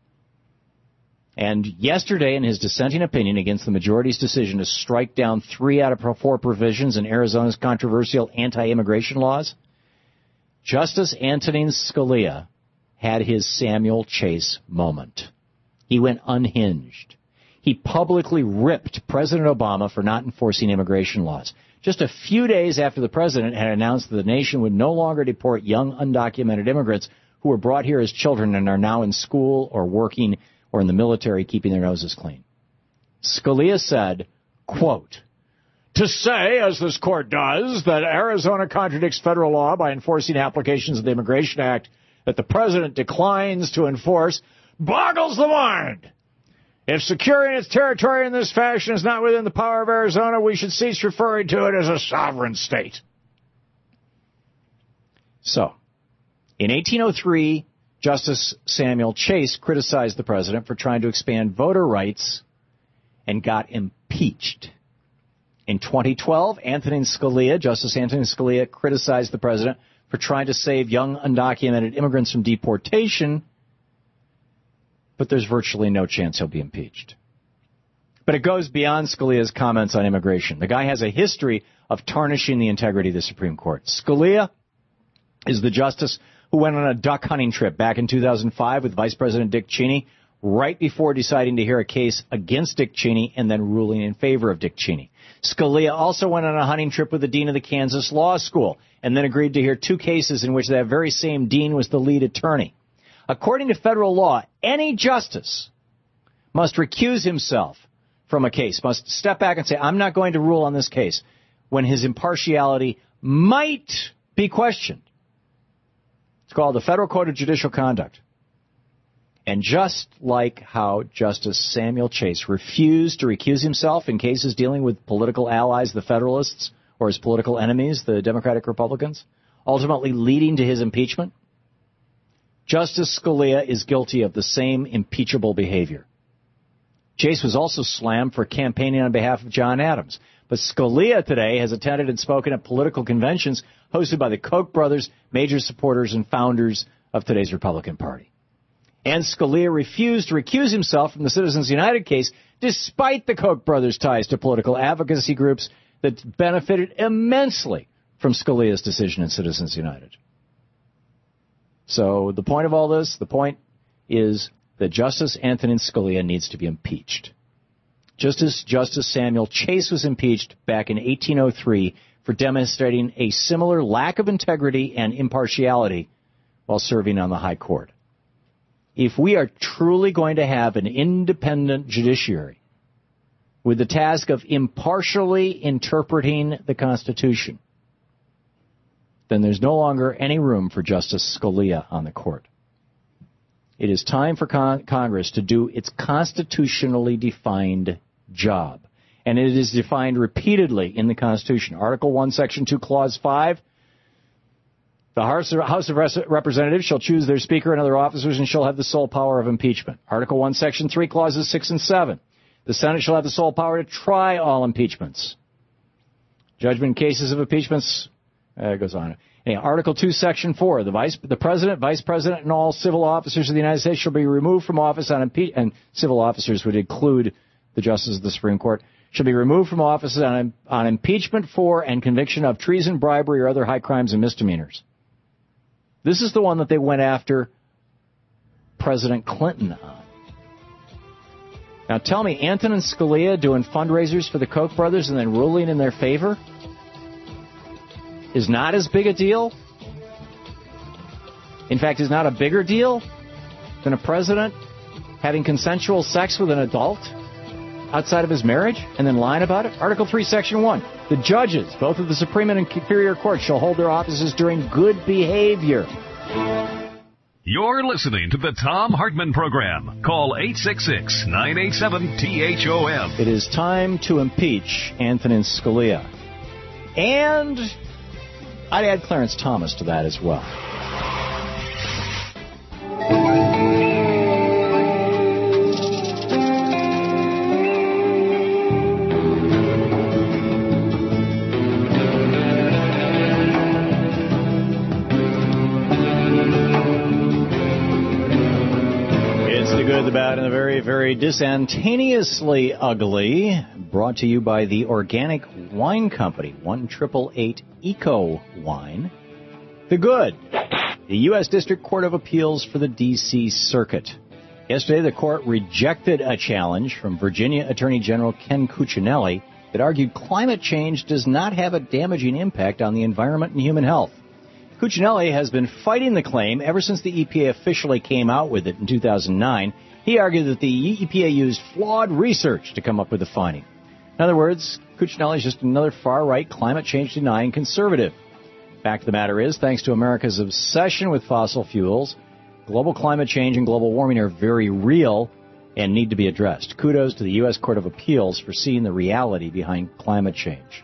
Speaker 2: And yesterday, in his dissenting opinion against the majority's decision to strike down 3 out of 4 provisions in Arizona's controversial anti-immigration laws, Justice Antonin Scalia had his Samuel Chase moment. He went unhinged. He publicly ripped President Obama for not enforcing immigration laws. Just a few days after the president had announced that the nation would no longer deport young undocumented immigrants who were brought here as children and are now in school or working or in the military keeping their noses clean. Scalia said, quote, "To say, as this court does, that Arizona contradicts federal law by enforcing applications of the Immigration Act that the president declines to enforce boggles the mind. If securing its territory in this fashion is not within the power of Arizona, we should cease referring to it as a sovereign state." So, in 1803, Justice Samuel Chase criticized the president for trying to expand voter rights and got impeached. In 2012, Justice Antonin Scalia criticized the president for trying to save young undocumented immigrants from deportation, but there's virtually no chance he'll be impeached. But it goes beyond Scalia's comments on immigration. The guy has a history of tarnishing the integrity of the Supreme Court. Scalia is the justice who went on a duck hunting trip back in 2005 with Vice President Dick Cheney, right before deciding to hear a case against Dick Cheney and then ruling in favor of Dick Cheney. Scalia also went on a hunting trip with the dean of the Kansas Law School and then agreed to hear 2 cases in which that very same dean was the lead attorney. According to federal law, any justice must recuse himself from a case, must step back and say, I'm not going to rule on this case, when his impartiality might be questioned. It's called the Federal Code of Judicial Conduct. And just like how Justice Samuel Chase refused to recuse himself in cases dealing with political allies, the Federalists, or his political enemies, the Democratic Republicans, ultimately leading to his impeachment, Justice Scalia is guilty of the same impeachable behavior. Chase was also slammed for campaigning on behalf of John Adams. But Scalia today has attended and spoken at political conventions hosted by the Koch brothers, major supporters and founders of today's Republican Party. And Scalia refused to recuse himself from the Citizens United case, despite the Koch brothers' ties to political advocacy groups that benefited immensely from Scalia's decision in Citizens United. So the point of all this, the point is that Justice Antonin Scalia needs to be impeached. Just as Justice Samuel Chase was impeached back in 1803 for demonstrating a similar lack of integrity and impartiality while serving on the High Court. If we are truly going to have an independent judiciary with the task of impartially interpreting the Constitution, then there's no longer any room for Justice Scalia on the court. It is time for Congress to do its constitutionally defined job. And it is defined repeatedly in the Constitution. Article 1, Section 2, Clause 5, the House of Representatives shall choose their Speaker and other officers and shall have the sole power of impeachment. Article 1, Section 3, Clauses 6 and 7, the Senate shall have the sole power to try all impeachments. Judgment in cases of impeachments, it goes on. Anyway, Article 2, Section 4, the President, Vice President, and all civil officers of the United States shall be removed from office on and civil officers would include the Justices of the Supreme Court, shall be removed from office on impeachment for and conviction of treason, bribery, or other high crimes and misdemeanors. This is the one that they went after President Clinton on. Now tell me, Antonin Scalia doing fundraisers for the Koch brothers and then ruling in their favor is not as big a deal? In fact, is not a bigger deal than a president having consensual sex with an adult outside of his marriage and then lying about it? Article 3, Section 1. The judges, both of the Supreme and Inferior Courts, shall hold their offices during good behavior.
Speaker 1: You're listening to the Thom Hartmann Program. Call 866-987-THOM.
Speaker 2: It is time to impeach Antonin Scalia. And I'd add Clarence Thomas to that as well. The bad and the very, very disinstantaneously ugly, brought to you by the Organic Wine Company, 1-888 Eco Wine. The good, the U.S. District Court of Appeals for the D.C. Circuit. Yesterday, the court rejected a challenge from Virginia Attorney General Ken Cuccinelli that argued climate change does not have a damaging impact on the environment and human health. Cuccinelli has been fighting the claim ever since the EPA officially came out with it in 2009. He argued that the EPA used flawed research to come up with the finding. In other words, Cuccinelli is just another far-right climate change-denying conservative. Fact of the matter is, thanks to America's obsession with fossil fuels, global climate change and global warming are very real and need to be addressed. Kudos to the U.S. Court of Appeals for seeing the reality behind climate change.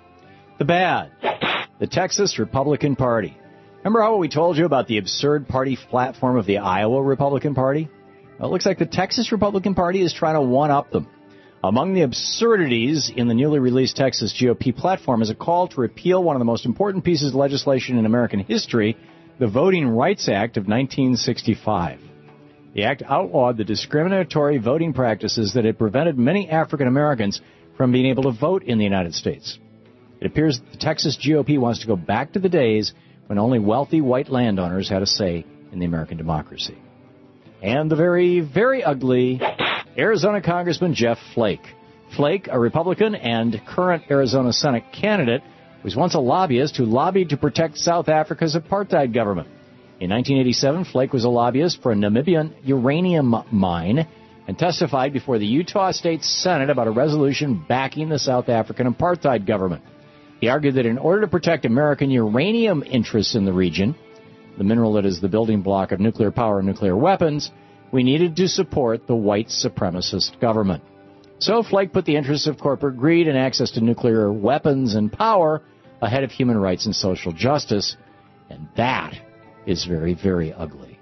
Speaker 2: The bad, the Texas Republican Party. Remember how we told you about the absurd party platform of the Iowa Republican Party? Well, it looks like the Texas Republican Party is trying to one-up them. Among the absurdities in the newly released Texas GOP platform is a call to repeal one of the most important pieces of legislation in American history, the Voting Rights Act of 1965. The act outlawed the discriminatory voting practices that had prevented many African Americans from being able to vote in the United States. It appears that the Texas GOP wants to go back to the days when only wealthy white landowners had a say in the American democracy. And the very, very ugly Arizona Congressman Jeff Flake. Flake, a Republican and current Arizona Senate candidate, was once a lobbyist who lobbied to protect South Africa's apartheid government. In 1987, Flake was a lobbyist for a Namibian uranium mine and testified before the Utah State Senate about a resolution backing the South African apartheid government. He argued that in order to protect American uranium interests in the region, the mineral that is the building block of nuclear power and nuclear weapons, we needed to support the white supremacist government. So Flake put the interests of corporate greed and access to nuclear weapons and power ahead of human rights and social justice, and that is very, very ugly.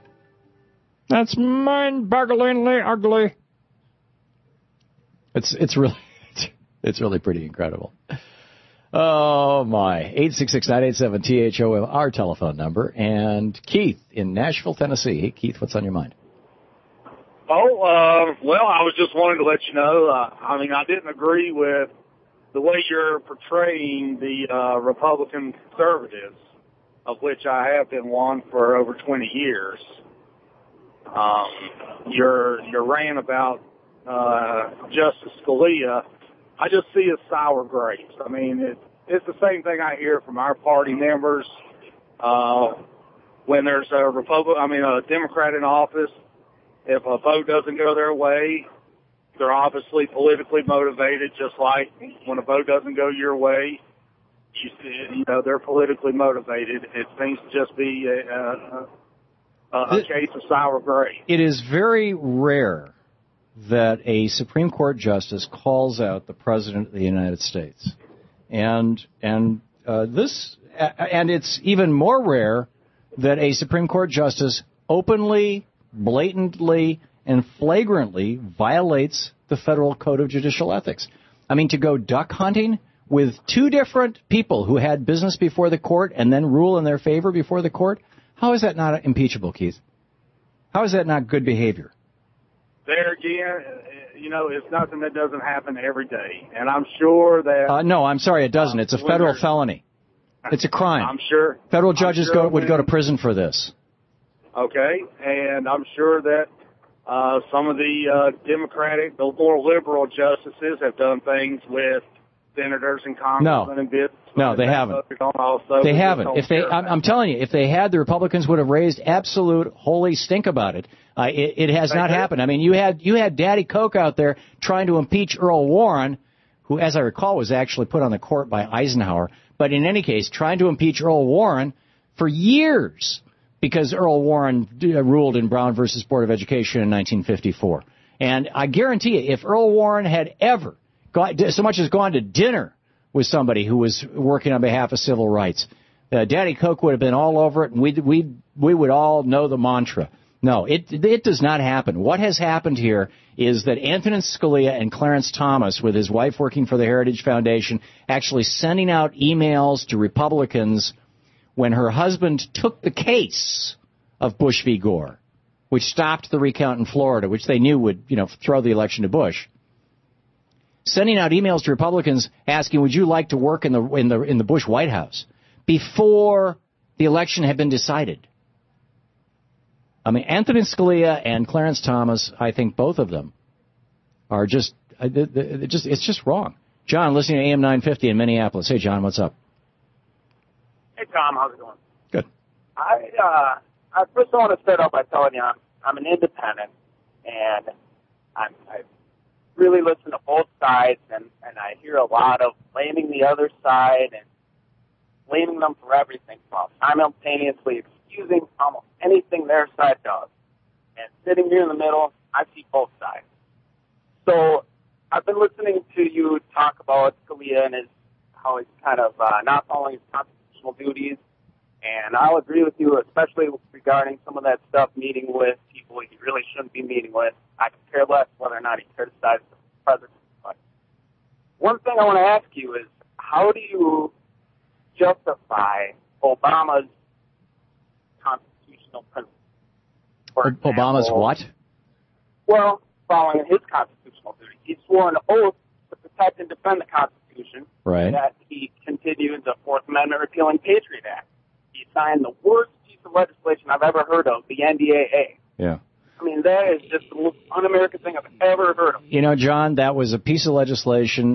Speaker 2: That's mind-bogglingly ugly. It's really pretty incredible. Oh, my. 866-987-THOM, our telephone number. And Keith in Nashville, Tennessee. Hey, Keith, what's on your mind?
Speaker 8: Well, I was just wanting to let you know, I didn't agree with the way you're portraying the Republican conservatives, of which I have been one for over 20 years. Your rant about Justice Scalia, I just see as sour grapes. It's the same thing I hear from our party members when there's a Democrat in office. If a vote doesn't go their way, they're obviously politically motivated, just like when a vote doesn't go your way, they're politically motivated. It seems to just be a case of sour grapes.
Speaker 2: It is very rare that a Supreme Court justice calls out the President of the United States. And it's even more rare that a Supreme Court justice openly, blatantly, and flagrantly violates the Federal Code of Judicial Ethics. To go duck hunting with two different people who had business before the court and then rule in their favor before the court, how is that not impeachable, Keith? How is that not good behavior?
Speaker 8: There again, it's nothing that doesn't happen every day. And I'm sure that...
Speaker 2: no, I'm sorry, it doesn't. It's a federal felony. It's a crime.
Speaker 8: I'm sure.
Speaker 2: Federal judges would go to prison for this.
Speaker 8: Okay, and I'm sure that some of the the more liberal justices have done things with senators and congressmen and bits.
Speaker 2: No, they haven't. They haven't. I'm telling you, if they had, the Republicans would have raised absolute holy stink about it. It has not happened. I mean, you had Daddy Koch out there trying to impeach Earl Warren, who, as I recall, was actually put on the court by Eisenhower. But in any case, trying to impeach Earl Warren for years because Earl Warren ruled in Brown versus Board of Education in 1954. And I guarantee you, if Earl Warren had ever so much as gone to dinner with somebody who was working on behalf of civil rights, Daddy Koch would have been all over it, and we would all know the mantra. No, it does not happen. What has happened here is that Antonin Scalia and Clarence Thomas, with his wife working for the Heritage Foundation, actually sending out emails to Republicans when her husband took the case of Bush v. Gore, which stopped the recount in Florida, which they knew would, throw the election to Bush. Sending out emails to Republicans asking, would you like to work in the Bush White House before the election had been decided? I mean, Antonin Scalia and Clarence Thomas, I think both of them are it's just wrong. John, listening to AM 950 in Minneapolis. Hey, John, what's up?
Speaker 9: Hey, Tom, how's it going?
Speaker 2: Good.
Speaker 9: I first want to start out by telling you I'm an independent, and I really listen to both sides, and I hear a lot of blaming the other side and blaming them for everything, while simultaneously excusing almost anything their side does. And sitting here in the middle, I see both sides. So I've been listening to you talk about Scalia and how he's kind of not following his constitutional duties. And I'll agree with you, especially regarding some of that stuff, meeting with people he really shouldn't be meeting with. I could care less whether or not he criticizes the president. But one thing I want to ask you is, how do you justify Obama's constitutional principles?
Speaker 2: Obama's what?
Speaker 9: Well, following his constitutional duty. He swore an oath to protect and defend the Constitution.
Speaker 2: Right.
Speaker 9: That he continued the Fourth Amendment repealing Patriot Act. He signed the worst piece of legislation I've ever heard of, the NDAA.
Speaker 2: Yeah.
Speaker 9: I mean, that is just the most un-American thing I've ever heard of.
Speaker 2: John, that was a piece of legislation.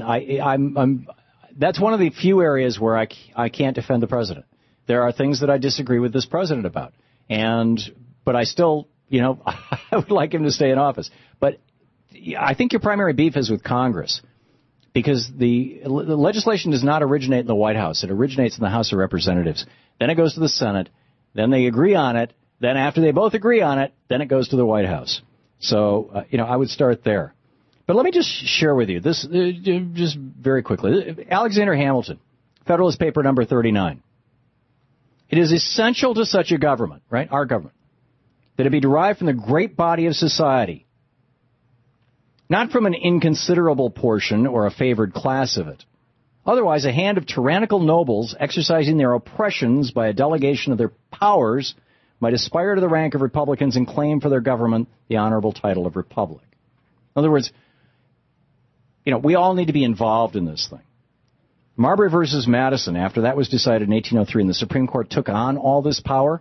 Speaker 2: That's one of the few areas where I can't defend the president. There are things that I disagree with this president about. But I still, I would like him to stay in office. But I think your primary beef is with Congress, because the legislation does not originate in the White House. It originates in the House of Representatives. Then it goes to the Senate. Then they agree on it. Then after they both agree on it, then it goes to the White House. So, I would start there. But let me just share with you this just very quickly. Alexander Hamilton, Federalist Paper number 39. It is essential to such a government, right, our government, that it be derived from the great body of society, not from an inconsiderable portion or a favored class of it. Otherwise, a hand of tyrannical nobles exercising their oppressions by a delegation of their powers might aspire to the rank of republicans and claim for their government the honorable title of republic. In other words, we all need to be involved in this thing. Marbury versus Madison, after that was decided in 1803 and the Supreme Court took on all this power,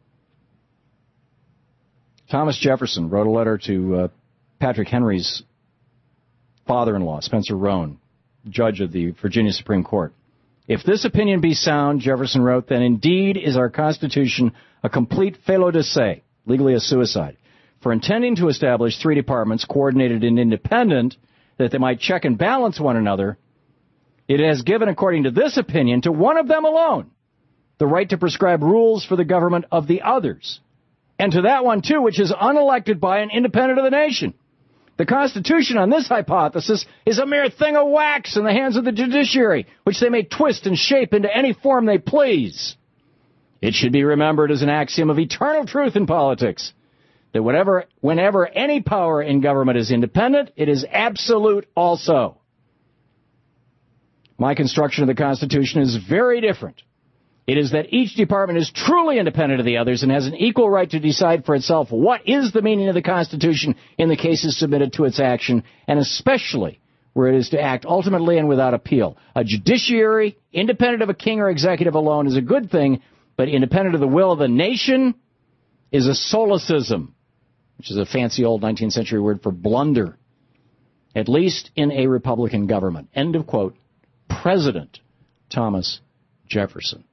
Speaker 2: Thomas Jefferson wrote a letter to Patrick Henry's father-in-law, Spencer Roane, judge of the Virginia Supreme Court. If this opinion be sound, Jefferson wrote, then indeed is our Constitution a complete felo de se, legally a suicide, for intending to establish three departments coordinated and independent, that they might check and balance one another, it has given, according to this opinion, to one of them alone the right to prescribe rules for the government of the others, and to that one, too, which is unelected by and independent of the nation. The Constitution on this hypothesis is a mere thing of wax in the hands of the judiciary, which they may twist and shape into any form they please. It should be remembered as an axiom of eternal truth in politics that whenever any power in government is independent, it is absolute also. My construction of the Constitution is very different. It is that each department is truly independent of the others and has an equal right to decide for itself what is the meaning of the Constitution in the cases submitted to its action, and especially where it is to act ultimately and without appeal. A judiciary, independent of a king or executive alone, is a good thing, but independent of the will of the nation is a solecism, which is a fancy old 19th century word for blunder, at least in a Republican government. End of quote. President Thomas Jefferson.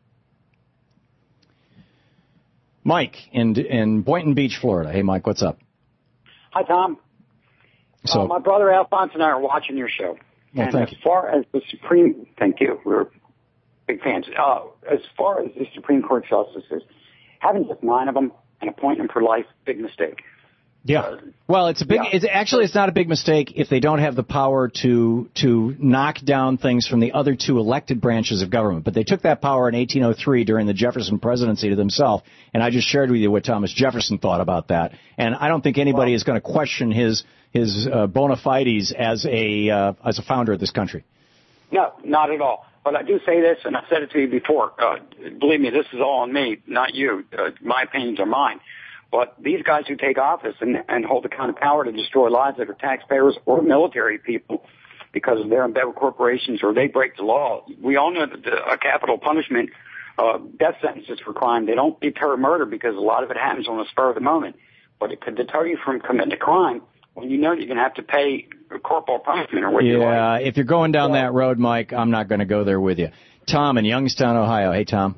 Speaker 2: Mike in Boynton Beach, Florida. Hey, Mike, what's up?
Speaker 11: Hi, Tom.
Speaker 2: So,
Speaker 11: my brother Alphonse and I are watching your show.
Speaker 2: Well,
Speaker 11: and
Speaker 2: thank
Speaker 11: as far as the Supreme, thank you, we're big fans. As far as the Supreme Court justices, having just 9 of them and appoint them for life, big mistake.
Speaker 2: Yeah. Well, it's not a big mistake if they don't have the power to knock down things from the other 2 elected branches of government. But they took that power in 1803 during the Jefferson presidency to themselves, and I just shared with you what Thomas Jefferson thought about that. And I don't think anybody is going to question his bona fides as a founder of this country.
Speaker 11: No, not at all. But I do say this, and I said it to you before. Believe me, this is all on me, not you. My opinions are mine. But these guys who take office and hold the kind of power to destroy lives that are taxpayers or military people because they're in bed with corporations or they break the law, we all know that a capital punishment, death sentences for crime, they don't deter murder because a lot of it happens on the spur of the moment. But it could deter you from committing a crime when you know you're going to have to pay a corporal punishment or what you like.
Speaker 2: Yeah, if you're going down that road, Mike, I'm not going to go there with you. Tom in Youngstown, Ohio. Hey, Tom.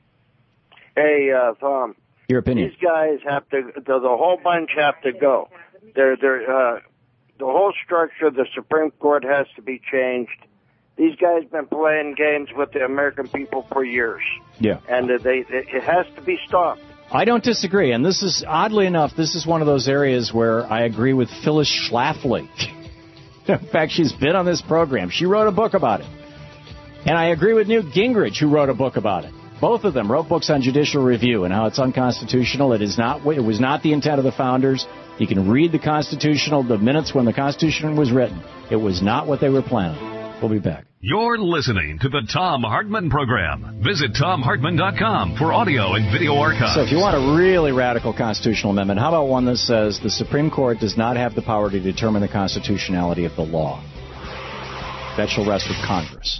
Speaker 12: Hey, Tom.
Speaker 2: Your opinion.
Speaker 12: These guys have to, the whole bunch have to go. The whole structure of the Supreme Court has to be changed. These guys have been playing games with the American people for years.
Speaker 2: Yeah.
Speaker 12: And it has to be stopped.
Speaker 2: I don't disagree. And this is, oddly enough, this is one of those areas where I agree with Phyllis Schlafly. In fact, she's been on this program. She wrote a book about it. And I agree with Newt Gingrich, who wrote a book about it. Both of them wrote books on judicial review and how it's unconstitutional. It was not the intent of the founders. You can read the minutes when the Constitution was written. It was not what they were planning. We'll be back.
Speaker 1: You're listening to the Thom Hartmann Program. Visit ThomHartmann.com for audio and video archives.
Speaker 2: So if you want a really radical constitutional amendment, how about one that says the Supreme Court does not have the power to determine the constitutionality of the law? That shall rest with Congress.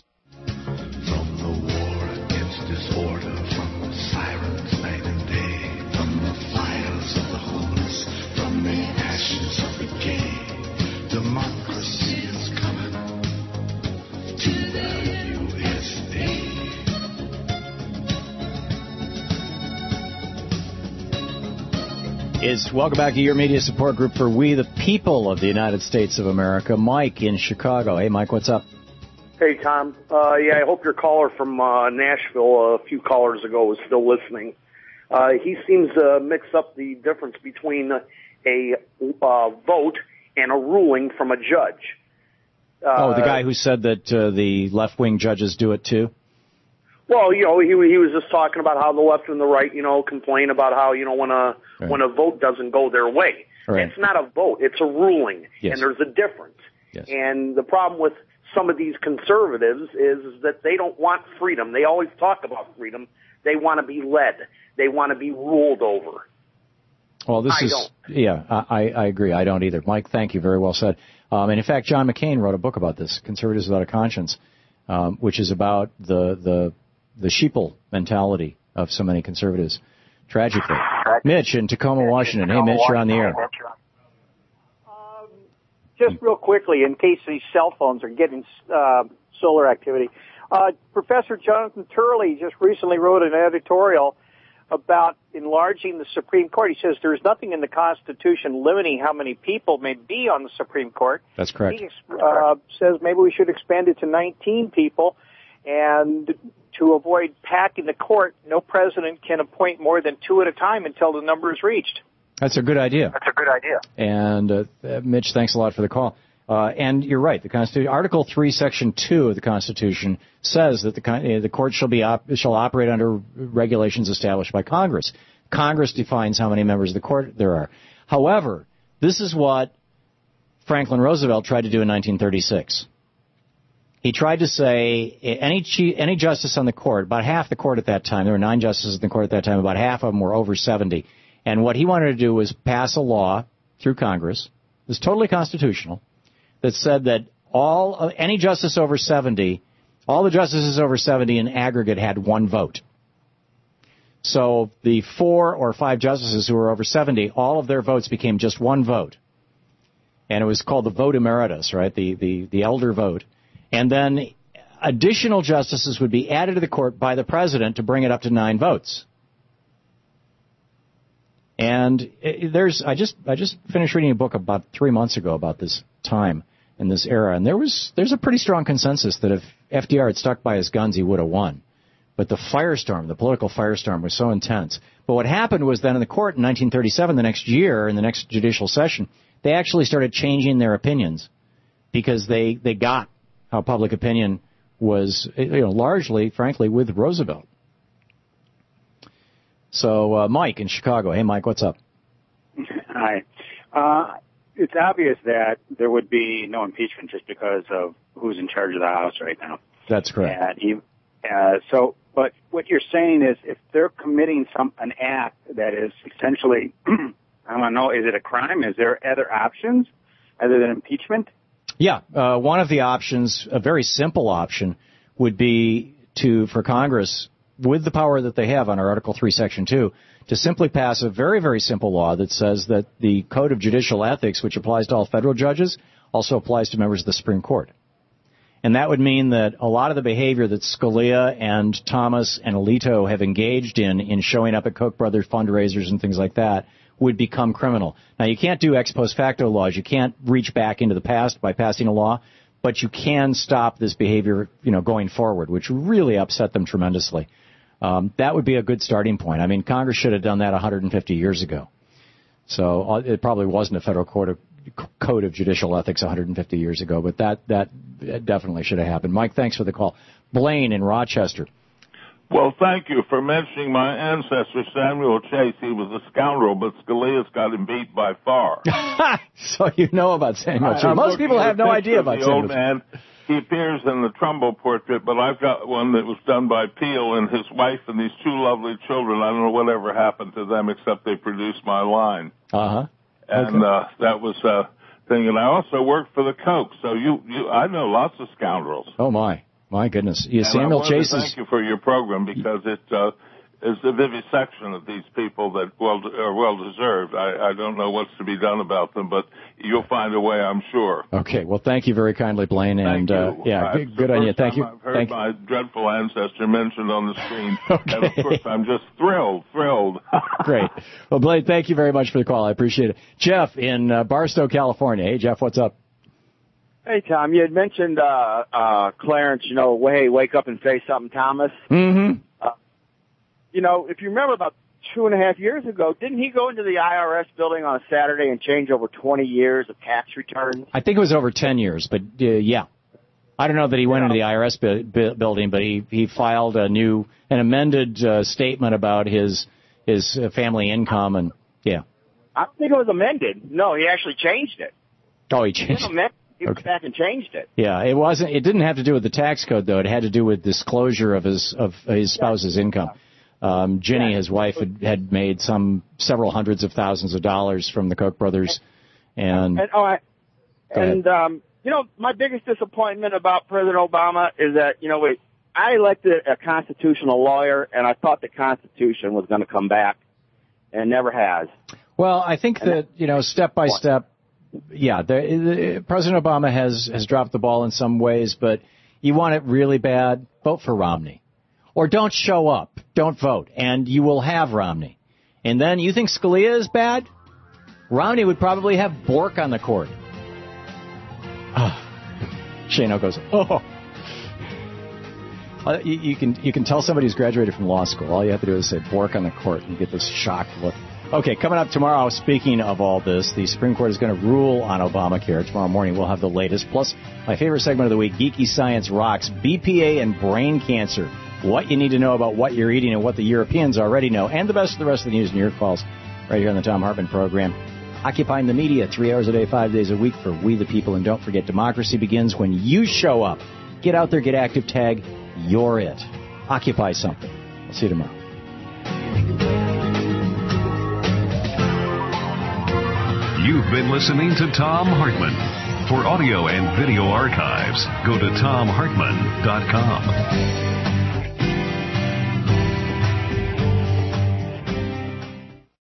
Speaker 10: Democracy is coming to the USA.
Speaker 2: Welcome back to your media support group for We the People of the United States of America. Mike in Chicago. Hey, Mike, what's up?
Speaker 23: Hey, Tom. I hope your caller from Nashville a few callers ago was still listening. He seems to mix up the difference between a vote and a ruling from a judge.
Speaker 2: The guy who said that the left-wing judges do it too?
Speaker 23: Well, he was just talking about how the left and the right, complain about how, when a vote doesn't go their way.
Speaker 2: Right.
Speaker 23: It's not a vote, it's a ruling,
Speaker 2: yes.
Speaker 23: And there's a difference.
Speaker 2: Yes.
Speaker 23: And the problem with some of these conservatives is that they don't want freedom. They always talk about freedom. They want to be led. They want to be ruled over.
Speaker 2: Well, I agree. I don't either. Mike, thank you. Very well said. And in fact, John McCain wrote a book about this, Conservatives Without a Conscience, which is about the sheeple mentality of so many conservatives, tragically. Mitch in Tacoma, Washington. Hey, Mitch, you're on the air.
Speaker 24: Just real quickly, in case these cell phones are getting solar activity, Professor Jonathan Turley just recently wrote an editorial about enlarging the Supreme Court. He says there's nothing in the Constitution limiting how many people may be on the Supreme Court.
Speaker 2: That's correct.
Speaker 24: He says maybe we should expand it to 19 people, and to avoid packing the court, no president can appoint more than 2 at a time until the number is reached.
Speaker 2: That's a good idea. And, Mitch, thanks a lot for the call. And you're right. The Constitution, Article 3, Section 2 of the Constitution says that the court shall operate under regulations established by Congress. Congress defines how many members of the court there are. However, this is what Franklin Roosevelt tried to do in 1936. He tried to say any justice on the court, about half the court at that time, there were 9 justices in the court at that time, about half of them were over 70. And what he wanted to do was pass a law through Congress, it was totally constitutional, that said that any justice over 70, all the justices over 70 in aggregate had 1 vote. So the 4 or 5 justices who were over 70, all of their votes became just 1 vote. And it was called the vote emeritus, right, the elder vote. And then additional justices would be added to the court by the president to bring it up to 9 votes. And I just finished reading a book about 3 months ago about this time in this era, and there's a pretty strong consensus that if FDR had stuck by his guns, he would have won. But the political firestorm was so intense. But what happened was then in the court in 1937, the next year, in the next judicial session, they actually started changing their opinions because they got how public opinion was, largely, frankly, with Roosevelt. So, Mike in Chicago. Hey, Mike, what's up?
Speaker 13: Hi. It's obvious that there would be no impeachment just because of who's in charge of the House right now.
Speaker 2: That's correct.
Speaker 13: But what you're saying is if they're committing an act that is essentially, I don't know, is it a crime? Is there other options other than impeachment?
Speaker 2: Yeah. One of the options, a very simple option, would be for Congress, with the power that they have under Article 3, Section 2, to simply pass a very, very simple law that says that the Code of Judicial Ethics, which applies to all federal judges, also applies to members of the Supreme Court. And that would mean that a lot of the behavior that Scalia and Thomas and Alito have engaged in showing up at Koch brothers fundraisers and things like that, would become criminal. Now, you can't do ex post facto laws. You can't reach back into the past by passing a law, but you can stop this behavior, going forward, which really upset them tremendously. That would be a good starting point. I mean, Congress should have done that 150 years ago. So it probably wasn't a federal code of judicial ethics 150 years ago, but that definitely should have happened. Mike, thanks for the call. Blaine in Rochester.
Speaker 14: Well, thank you for mentioning my ancestor, Samuel Chase. He was a scoundrel, but Scalia's got him beat by far.
Speaker 2: So you know about Samuel Chase. Most people have no idea about Samuel
Speaker 14: Chase. Man. He appears in the Trumbo portrait, but I've got one that was done by Peel and his wife and these 2 lovely children. I don't know whatever happened to them except they produced my line.
Speaker 2: Uh-huh.
Speaker 14: And that was a thing. And I also worked for the Koch, so I know lots of scoundrels.
Speaker 2: Oh, my goodness.
Speaker 14: Samuel Chase thank you for your program because it is the vivisection of these people that are well-deserved. I don't know what's to be done about them, but you'll find a way, I'm sure.
Speaker 2: Okay. Well, thank you very kindly, Blaine.
Speaker 14: Thank
Speaker 2: and
Speaker 14: you.
Speaker 2: Good on you. Thank you.
Speaker 14: I've heard my dreadful ancestor mentioned on the screen.
Speaker 2: Okay.
Speaker 14: And, of course, I'm just thrilled.
Speaker 2: Great. Well, Blaine, thank you very much for the call. I appreciate it. Jeff in Barstow, California. Hey, Jeff, what's up?
Speaker 15: Hey, Tom, you had mentioned Clarence, hey, wake up and say something, Thomas.
Speaker 2: Mm-hmm.
Speaker 15: If you remember about 2.5 years ago, didn't he go into the IRS building on a Saturday and change over 20 years of tax returns?
Speaker 2: I think it was over 10 years, but yeah. I don't know that he went into the IRS building, but he filed an amended statement about his family income, and yeah.
Speaker 15: I don't think it was amended. No, he actually changed it.
Speaker 2: Oh, he changed it.
Speaker 15: He went back and changed it.
Speaker 2: Yeah, it didn't have to do with the tax code, though. It had to do with disclosure of his spouse's income. Ginny, his wife, had made several hundreds of thousands of dollars from the Koch brothers. My
Speaker 15: biggest disappointment about President Obama is that, I elected a constitutional lawyer, and I thought the Constitution was going to come back, and it never has.
Speaker 2: Well, I think that, step by step, President Obama has dropped the ball in some ways, but you want it really bad, vote for Romney. Or don't show up. Don't vote. And you will have Romney. And then you think Scalia is bad? Romney would probably have Bork on the court. Shano goes, oh. You can tell somebody who's graduated from law school. All you have to do is say Bork on the court and you get this shocked look. Okay, coming up tomorrow, speaking of all this, the Supreme Court is going to rule on Obamacare. Tomorrow morning, we'll have the latest. Plus, my favorite segment of the week, Geeky Science Rocks, BPA and brain cancer. What you need to know about what you're eating and what the Europeans already know. And the rest of the news and your calls right here on the Tom Hartman program. Occupying the media 3 hours a day, 5 days a week for We the People. And don't forget, democracy begins when you show up. Get out there, get active, tag. You're it. Occupy something. I'll see you tomorrow.
Speaker 1: You've been listening to Thom Hartmann. For audio and video archives, go to thomhartmann.com.